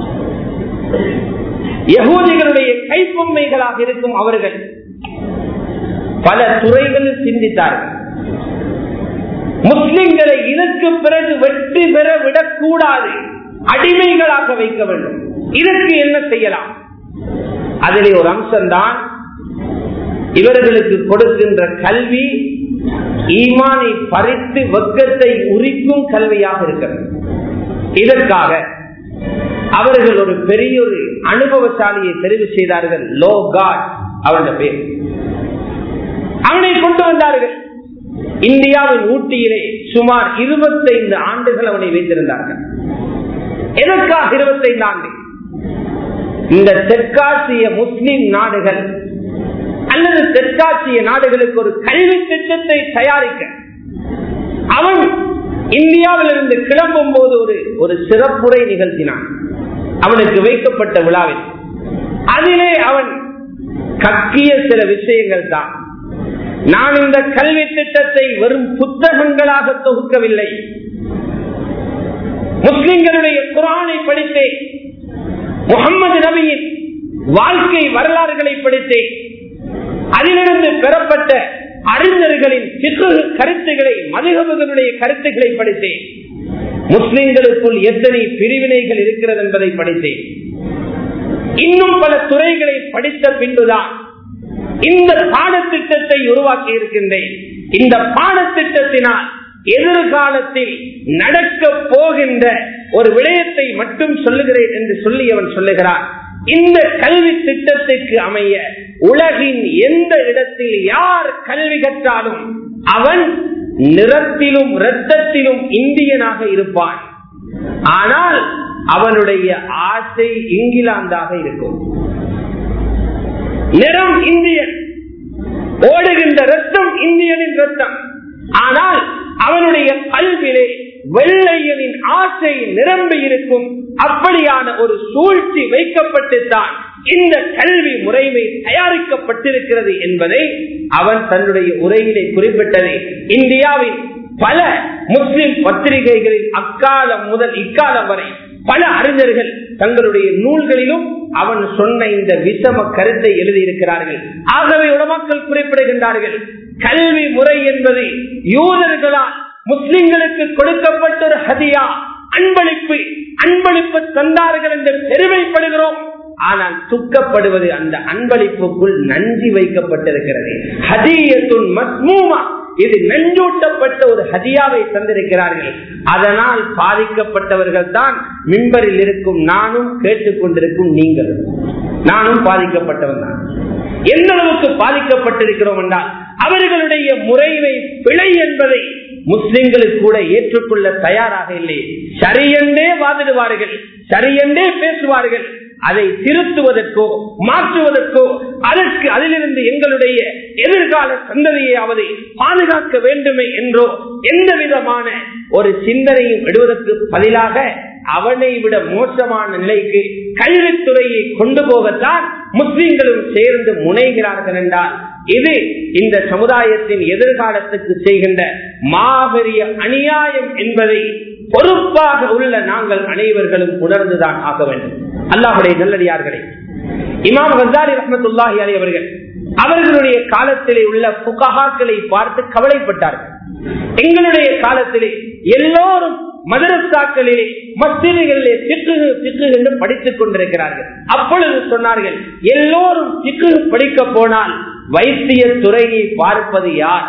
யகூதிகளுடைய கைப்பொம்மைகளாக இருக்கும் அவர்கள் பல துறைகளில் சிந்தித்தார்கள். முஸ்லிம்களை இதற்கு பிறகு வெற்றி பெற விடக்கூடாது, அடிமைகளாக வைக்க வேண்டும். இதற்கு என்ன செய்யலாம்? அதிலே ஒரு அம்சம்தான் இவர்களுக்கு கொடுக்கின்ற கல்வி ஈமானை பறித்து வெட்கத்தை உரிக்கும் கல்வியாக இருக்கிறது. இதற்காக அவர்கள் ஒரு பெரிய ஒரு அனுபவசாலியை தெரிவு செய்தார்கள். லோ காட் அவருடைய பேர். அவனை கொண்டு வந்தார்கள். இந்தியாவின் ஊட்டியிலே சுமார் இருபத்தைந்து ஆண்டுகள் அவனை வைத்திருந்தார்கள். எதற்காக இருபத்தைந்து ஆண்டு? இந்த தெற்காசிய முஸ்லிம் நாடுகள் அல்லது தெற்காசிய நாடுகளுக்கு ஒரு கல்வி திட்டத்தை தயாரிக்க. அவன் இந்தியாவிலிருந்து கிளம்பும் போது ஒரு ஒரு சிறப்புரை நிகழ்த்தினான். அவனுக்கு வைக்கப்பட்ட விழாவில் அதிலே அவன் கக்கிய சில விஷயங்கள் தான். நான் இந்த கல்வி திட்டத்தை வெறும் புத்தகங்களாக தொகுக்கவில்லை, முஸ்லிம்களுடைய குர்ஆனை படித்தேன், முஹம்மது நபியின் வாழ்க்கை வரலாறுகளை படித்தேன், அதிலிருந்து பெறப்பட்ட அறிஞர்களின் ஃபிக்ஹ் கருத்துக்களை மதுஹபுகளுடைய கருத்துக்களை படித்தேன். முஸ்லிம்களுக்குள் எத்தனை பிரிவினைகள் இருக்கிறது என்பதை படித்தேன். இன்னும் பல துறைகளை படித்த பின்புதான் இந்த பாடத்திட்டத்தை உருவாக்கி இருக்கின்றேன். இந்த பாடத்திட்டத்தினால் எதிர்காலத்தில் நடக்க போகின்ற ஒரு விடயத்தை மட்டும் சொல்லுகிறேன் என்று சொல்லி அவன் சொல்லுகிறான். இந்த கல்வி திட்டத்துக்கு அமைய உலகின் எந்த இடத்தில் யார் கல்வி கற்றாலும் அவன் நிறத்திலும் இரத்தத்திலும் இந்தியனாக இருப்பான். ஆனால் அவனுடைய ஆசை இங்கிலாந்தாக இருக்கும். நிறம் இந்தியன், ஓடுகின்ற ரத்தம் இந்தியனின் ரத்தம். ஆனால் அவனுடைய கல்வியிலே வெள்ளையனின் ஆசை நிரம்பி இருக்கும். அப்படியான ஒரு சூழ்ச்சி வைக்கப்பட்டுத்தான் இந்த கல்வி முறைமை தயாரிக்கப்பட்டிருக்கிறது என்பதை அவன் தன்னுடைய உரையிலே குறிப்பிட்டது. இந்தியாவின் பல முஸ்லிம் பத்திரிகைகளில் அக்காலம் முதல் இக்காலம் வரை பல அறிஞர்கள் தங்களுடைய நூல்களிலும் அவன் சொன்ன இந்த விஷம கருத்தை எழுதியிருக்கிறார்கள். ஆகவே உலமாக்கள் குறிப்பிடுகின்றார்கள், கல்வி முறை என்பது யூதர்களால் முஸ்லிம்களுக்கு கொடுக்கப்பட்ட ஒரு ஹதியா, அன்பளிப்பு. அன்பளிப்பு தந்தார்கள் என்று பெருமைப்படுகிறோம். ஆனால் துக்கப்படுவது அந்த அன்பளிப்புக்குள் நஞ்சி வைக்கப்பட்டிருக்கிறது. ஹதியத்துன் மஸ்மூமா, இது நஞ்சூட்டப்பட்ட ஒரு ஹதியாவை தந்திருக்கிறார்கள். அதனால் பாதிக்கப்பட்டவர்கள் தான் மிம்பரில் இருக்கும் நானும், கேட்டுக்கொண்டிருக்கும் நீங்களும். நானும் பாதிக்கப்பட்டவன் தான். எந்த அளவுக்கு பாதிக்கப்பட்டிருக்கிறோம் என்றால் அவர்களுடைய முறைமை பிழை என்பதை முஸ்லிம்களுக்கு கூட ஏற்றுக்கொள்ள தயாராக இல்லை. சரியென்றே வாதிடுவார்கள், சரியென்றே பேசுவார்கள். அதை திருத்துவதற்கோ மாற்றுவதற்கோ அதற்கு அதிலிருந்து எங்களுடைய எதிர்கால சந்ததியாவது பாதுகாக்க வேண்டுமே என்றோ எந்த விதமான ஒரு சிந்தனையும் விடுவதற்கு பதிலாக அவனை விட மோசமான நிலைக்கு கல்வித்துறையை கொண்டு போகத்தான் முஸ்லிம்களும் சேர்ந்து முனைகிறார்கள் என்றால் இது இந்த சமுதாயத்தின் எதிர்காலத்துக்கு செய்கின்ற மாபெரிய அநியாயம் என்பதை பொறுப்பாக உள்ள நாங்கள் அனைவர்களும் உணர்ந்துதான் ஆக வேண்டும். அல்லாஹ்வுடைய நல்லடியார்களே, இமாம் கஸாலி ரஹ்மத்துல்லாஹி அலைஹி அவர்கள் அவர்களுடைய காலத்திலே உள்ள ஃபுகஹாக்களை பார்த்து கவலைப்பட்டார்கள். எங்களுடைய காலத்திலே எல்லோரும் மதரசாக்களிலே மஸ்ஜிதுகளிலே ஃபிக்ஹ் ஃபிக்ஹ் என்று படித்துக் கொண்டிருக்கிறார்கள். அப்பொழுது சொன்னார்கள், எல்லோரும் ஃபிக்ஹ் படிக்க போனால் வைத்திய துறையை பார்ப்பது யார்?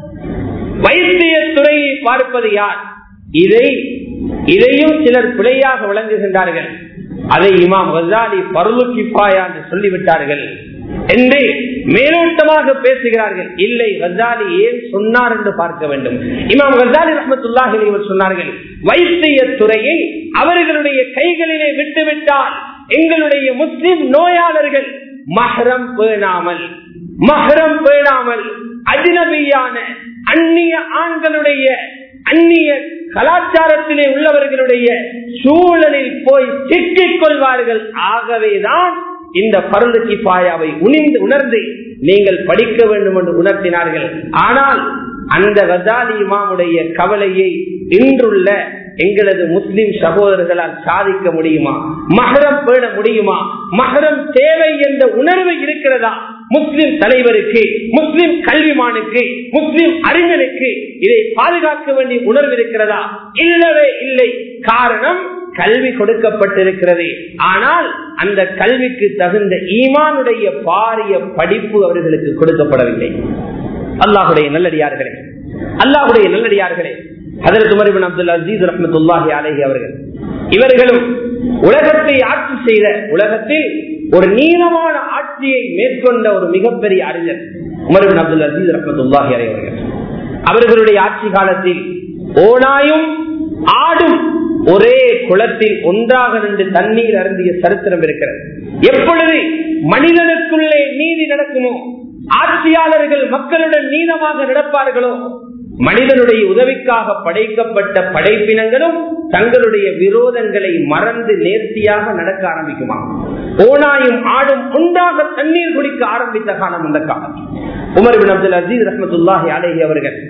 வைத்திய துறையை பார்ப்பது யார்? இதை இதையும் சிலர் பிழையாக விளங்குகின்றார்கள். அதை இமாம் கஸாலி ஃபர்து கிஃபாயா என்று சொல்லிவிட்டார்கள் என்று மேலோட்டமாக பேசுகிறார்கள். இல்லை, கஸாலி ஏன் சொன்னார் என்று பார்க்க வேண்டும். இமாம் கஸாலி ரஹ்மத்துல்லாஹி அலைஹி சொன்னார்கள், வைத்திய துறையை அவர்களுடைய கைகளிலே விட்டுவிட்டால் எங்களுடைய முஸ்லிம் நோயாளர்கள் மஹ்ரம் பேணாமல் மஹ்ரம் பேணாமல் அஜ்னபியான அந்நிய ஆண்களுடைய அந்நிய கலாச்சாரத்திலே உள்ளவர்களுடைய சூழலில் போய் சிக்கிக் கொள்வார்கள். ஆகவேதான் இந்த ஃபர்து கிஃபாயாவை உணர்ந்து உணர்ந்து நீங்கள் படிக்க வேண்டும் என்று உணர்த்தினார்கள். ஆனால் அந்த கஸாலி இமாமுடைய கவலையை இன்றுள்ள எங்களது முஸ்லிம் சகோதரர்களால் சாதிக்க முடியுமா? மஹரம் பேண முடியுமா? மஹரம் தேவை என்ற உணர்வு இருக்கிறதா? முஸ்லிம் தலைவருக்கு, முஸ்லிம் கல்விமானுக்கு, முஸ்லிம் அறிஞருக்கு இதை பாதுகாக்க வேண்டிய உணர்வு இருக்கிறதா? இல்லவே இல்லை. காரணம், கல்வி கொடுக்கப்பட்டிருக்கிறது. ஆனால் அந்த கல்விக்கு தகுந்த ஈமானுடைய பாரிய படிப்பு அவர்களுக்கு கொடுக்கப்படவில்லை. அல்லாஹ்வுடைய நல்லடியார்களே, அல்லாஹ்வுடைய நல்லடியார்களே, ஹஜ்ரத் உமர் இப்னு அப்துல் அஸீஸ் ரஹ்மத்துல்லாஹி அலைஹி அவர்கள் இவர்களும் உலகத்தை ஆட்சி செய்த, உலகத்தில் ஒரு நீளமான ஆட்சியை மேற்கொண்ட ஒரு மிகப்பெரிய அறிஞர் உமர் இப்னு அப்துல் அஸீஸ் ரஹ்மத்துல்லாஹி அலைஹி அவர்கள். அவர்களுடைய ஆட்சி காலத்தில் ஓநாயும் ஆடும் ஒரே குளத்தில் ஒன்றாக நின்று தண்ணீர் அருந்திய சரித்திரம் இருக்கிறது. எப்பொழுது மனிதனுக்குள்ளே நீதி நடக்குமோ, ஆட்சியாளர்கள் மக்களுடன் நீளமாக நடப்பார்களோ, மனிதனுடைய உதவிக்காக படைக்கப்பட்ட படைப்பினங்களும் தங்களுடைய விரோதங்களை மறந்து நேர்த்தியாக நடக்க ஆரம்பிக்குமா? ஓநாயும் ஆடும் ஒன்றாக தண்ணீர் குடிக்க ஆரம்பித்த காலம் அந்த காலம். உமர் இப்னு அப்துல் அஸீஸ் ரஹ்மத்துல்லாஹி அலைஹி அவர்கள்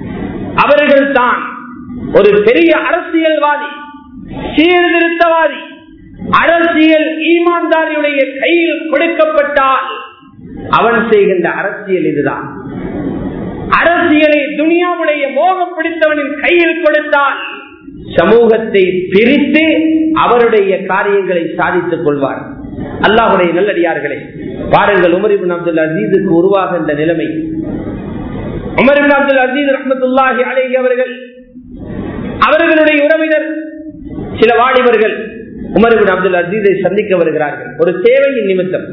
அவர்கள் தான் ஒரு பெரிய அரசியல்வாதி, சீர்திருத்தவாதி. அரசியல் ஈமான்தாரியுடைய கையில் கொடுக்கப்பட்டால் அவன் செய்கின்ற அரசியல் இதுதான். அரசியலை துனியாவுடைய மோகம் பிடித்தவனின் கையில் கொடுத்தால் சமூகத்தை பிரித்து அவருடைய காரியங்களை சாதித்துக் கொள்வார். அல்லாஹ்வுடைய நல்லடியார்களே, பாருங்கள், உமர் இப்னு அப்துல் அசீஸுக்கு உருவாகின்ற நிலைமை. உமர் இப்னு அப்துல் அசீஸ் ரஹ்மத்துல்லாஹி அலைஹி அவர்கள், அவர்களுடைய உறவினர் சில வாலிபர்கள் உமர் இப்னு அப்துல் அசீஸை சந்திக்க வருகிறார்கள். ஒரு தேவையின் நிமித்தம்.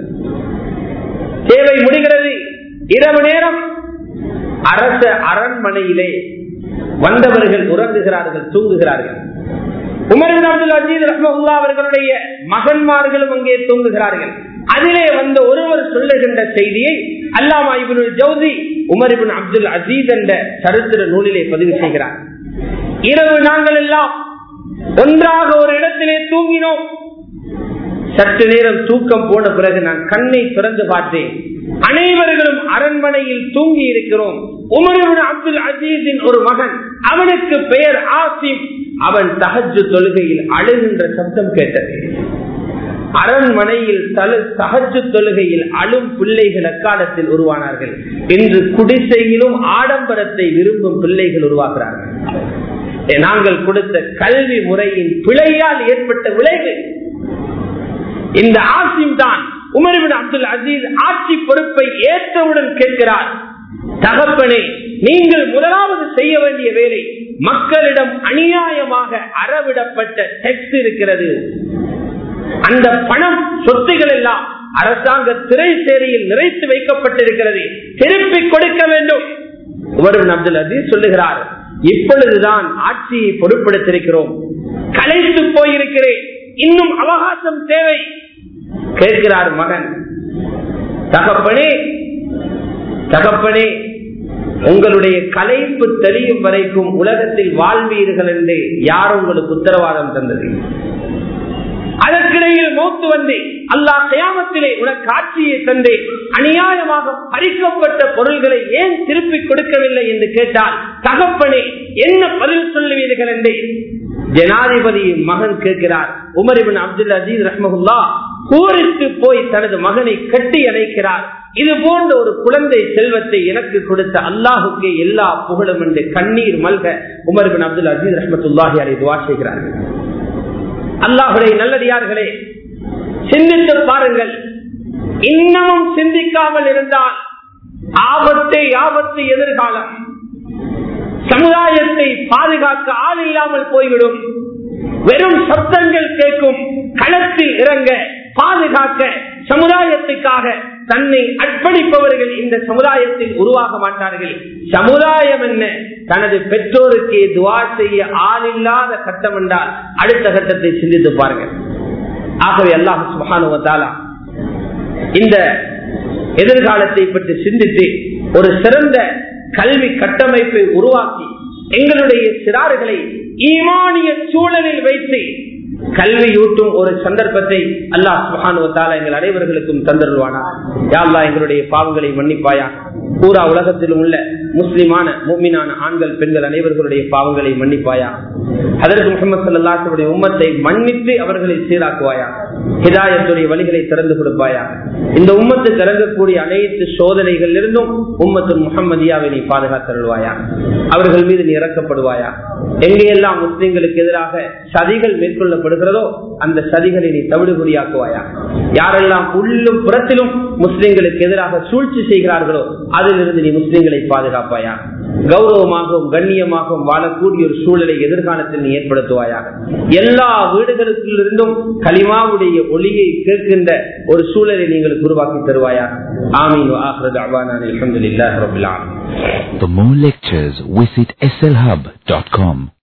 தேவை முடிகிறது. இரவு நேரம் அரச அரண்மனையிலே வந்தவர்கள் உறங்குகிறார்கள், தூங்குகிறார்கள். உமர் இப்னு அப்துல் அசீஸ் ரஹ்மத்துல்லாஹி அவர்களுடைய மகன்மார்களும் அங்கே தூங்குகிறார்கள். அதிலே வந்த ஒருவர் சொல்லுகின்ற செய்தியை அல்லாமா Ibnul Jawzi Umar ibn Abdul Aziz என்ற சரித்திர நூலிலே பதிவு செய்கிறார். இரவு நாங்கள் எல்லாம் ஒன்றாக ஒரு இடத்திலே தூங்கினோம். சற்று நேரம் தூக்கம் போன பிறகு நான் கண்ணை திறந்து பார்த்தேன். அனைவர்களும் அரண்மனையில் தூங்கி இருக்கிறோம். உமர் இப்னு அப்துல் அசீஸின் ஒரு மகன், அவனுக்கு பெயர் ஆசிம். அவன் தஹஜ்ஜுத் தொழுகையில் அழுகின்ற சப்தம் கேட்டது. அரண்மனையில் தஹஜ்ஜுத் தொழுகையில் அழும் பிள்ளைகள் அக்காலத்தில் உருவானார்கள். இன்று குடிசையிலும் ஆடம்பரத்தை விரும்பும் பிள்ளைகள் உருவாகிறார்கள். நாங்கள் கொடுத்த கல்வி முறையின் பிழையால் ஏற்பட்ட விளைவு. இந்த ஆசிம் தான் உமர் இப்னு அப்துல் அசீஸ் ஆட்சி பொறுப்பை ஏற்றவுடன் கேட்கிறார், தகப்பனே, நீங்கள் முதலாவது செய்ய வேண்டிய வேலை, மக்களிடம் அநியாயமாக அறவிடப்பட்ட டெக்ஸ் இருக்கிறது, அந்த பணம் சொத்துகள் எல்லாம் அரசாங்க திரை சேரியில் நிறைத்து வைக்கப்பட்டிருக்கிறது, திருப்பி கொடுக்க வேண்டும். உமர் இப்னு அப்துல் அசீஸ் சொல்லுகிறார், இப்பொழுதுதான் ஆட்சியை பொறுப்படுத்திருக்கிறோம், கலைத்து போயிருக்கிறேன், இன்னும் அவகாசம் தேவை. கேட்கிறார் மகன், தகப்பனே தகப்பனே உங்களுடைய கலைப்பு தெளியும் வரைக்கும் உலகத்தில் வாழ்வீர்கள் என்று யார் உங்களுக்கு உத்தரவாதம் தந்தது? அதற்கிடையில் மௌத்து வந்து அல்லாஹ் கியாமத்திலே உனக்கு ஆட்சியை தந்து அநியாயமாக பறிக்கப்பட்ட பொருள்களை ஏன் திருப்பி கொடுக்கவில்லை என்று கேட்டால், தகப்பனே என்ன பதில் சொல்லுவீர்கள் என்று ஜனாதிபதி மகன் கேட்கிறார். உமர் இப்னு அப்துல் அசீஸ் ரஹ்மத்துல்லாஹ் கூரித்து போய் தனது மகனை கட்டி அணைக்கிறார். இது போன்ற ஒரு குழந்தை செல்வத்தை எனக்கு கொடுத்த அல்லாஹுக்கே எல்லா புகழும் என்று கண்ணீர் மல்க உமர் இப்னு அப்துல் அசீஸ் ரஹ்மத்துல்லாஹி அலைஹி துஆ செய்கிறார்கள். அல்லாஹ்வுடைய நல்லடியார்களே, சிந்தித்து பாருங்கள். இன்னமும் சிந்திக்காமல் இருந்தால் ஆபத்தை ஆபத்து எதிர்காலம். சமுதாயத்தை பாதுகாக்க ஆள் இல்லாமல் போய்விடும். வெறும் சப்தங்கள் கேட்கும். களத்தில் இறங்க, பாதுகாக்க, சமுதாயத்துக்காக தன்னை அர்ப்பணிப்பவர்கள் இந்த சமுதாயத்தில் உருவாக மாட்டார்கள். சமுதாயம் என்ன, தனது பெற்றோருக்கு துஆ செய்ய ஆள் இல்லாத கட்டம் என்றால் அடுத்த கட்டத்தை சிந்தித்து பாருங்கள். ஆகவே அல்லாஹ் சுப்ஹானஹு வ தஆலா இந்த எதிர்காலத்தை பற்றி சிந்தித்து ஒரு சிறந்த கல்வி கட்டமைப்பை உருவாக்கி எங்களுடைய சிறார்களை ஈமானிய சூழலில் வைத்து கல்வியூட்டும் ஒரு சந்தர்ப்பத்தை அல்லாஹ் சுப்ஹானஹு வ தஆலா எங்கள் அனைவர்களுக்கும் தந்தருள்வானா. யா அல்லாஹ், எங்களுடைய பாவங்களை மன்னிப்பாயா. பூரா உலகத்திலும் உள்ள முஸ்லிமான முஃமினான ஆண்கள் பெண்கள் அனைவர்களுடைய பாவங்களை மன்னிப்பாயா. ஹஜ்ரத் முஹம்மது ஸல்லல்லாஹு அலைஹி வஸல்லம் உம்மத்தை மன்னித்து அவர்களை சீராக்குவாயா. ஹிதாயத்துடைய வழிகளை திறந்து கொடுப்பாயா. இந்த உம்மத்துக்கு இறங்கக்கூடிய அனைத்து சோதனைகளில் இருந்தும் உம்மத்து முஹம்மதியாவை நீ பாதுகாத்தருள்வாயா. அவர்கள் மீது நீ இறக்கப்படுவாயா. எங்கெல்லாம் முஸ்லிம்களுக்கு எதிராக சதிகள் மேற்கொள்ளப்படுகிறதோ அந்த சதிகளை நீ தவிடுபொடியாக்குவாயா. யாரெல்லாம் உள்ளும் புறத்திலும் முஸ்லிம்களுக்கு எதிராக சூழ்ச்சி செய்கிறார்களோ அதிலிருந்து நீ முஸ்லிம்களை பாதுகாப்பாயா. கௌரவமாகவும் கண்ணியமாகவும் வாழக்கூடிய ஒரு சூழலை எதிர்காலத்தில் நீ ஏற்படுத்துவாயாக. எல்லா வீடுகளுக்கிலிருந்தும் கலிமாவுடைய ஒளியை கேட்கின்ற ஒரு சூழலை நீங்கள் உருவாக்கி தருவாயா. ஆமீன். வ ஆகிரு தஅவானா அல்ஹம்துலில்லாஹி ரப்பில் ஆலமீன். For more lectures, visit S L hub dot com.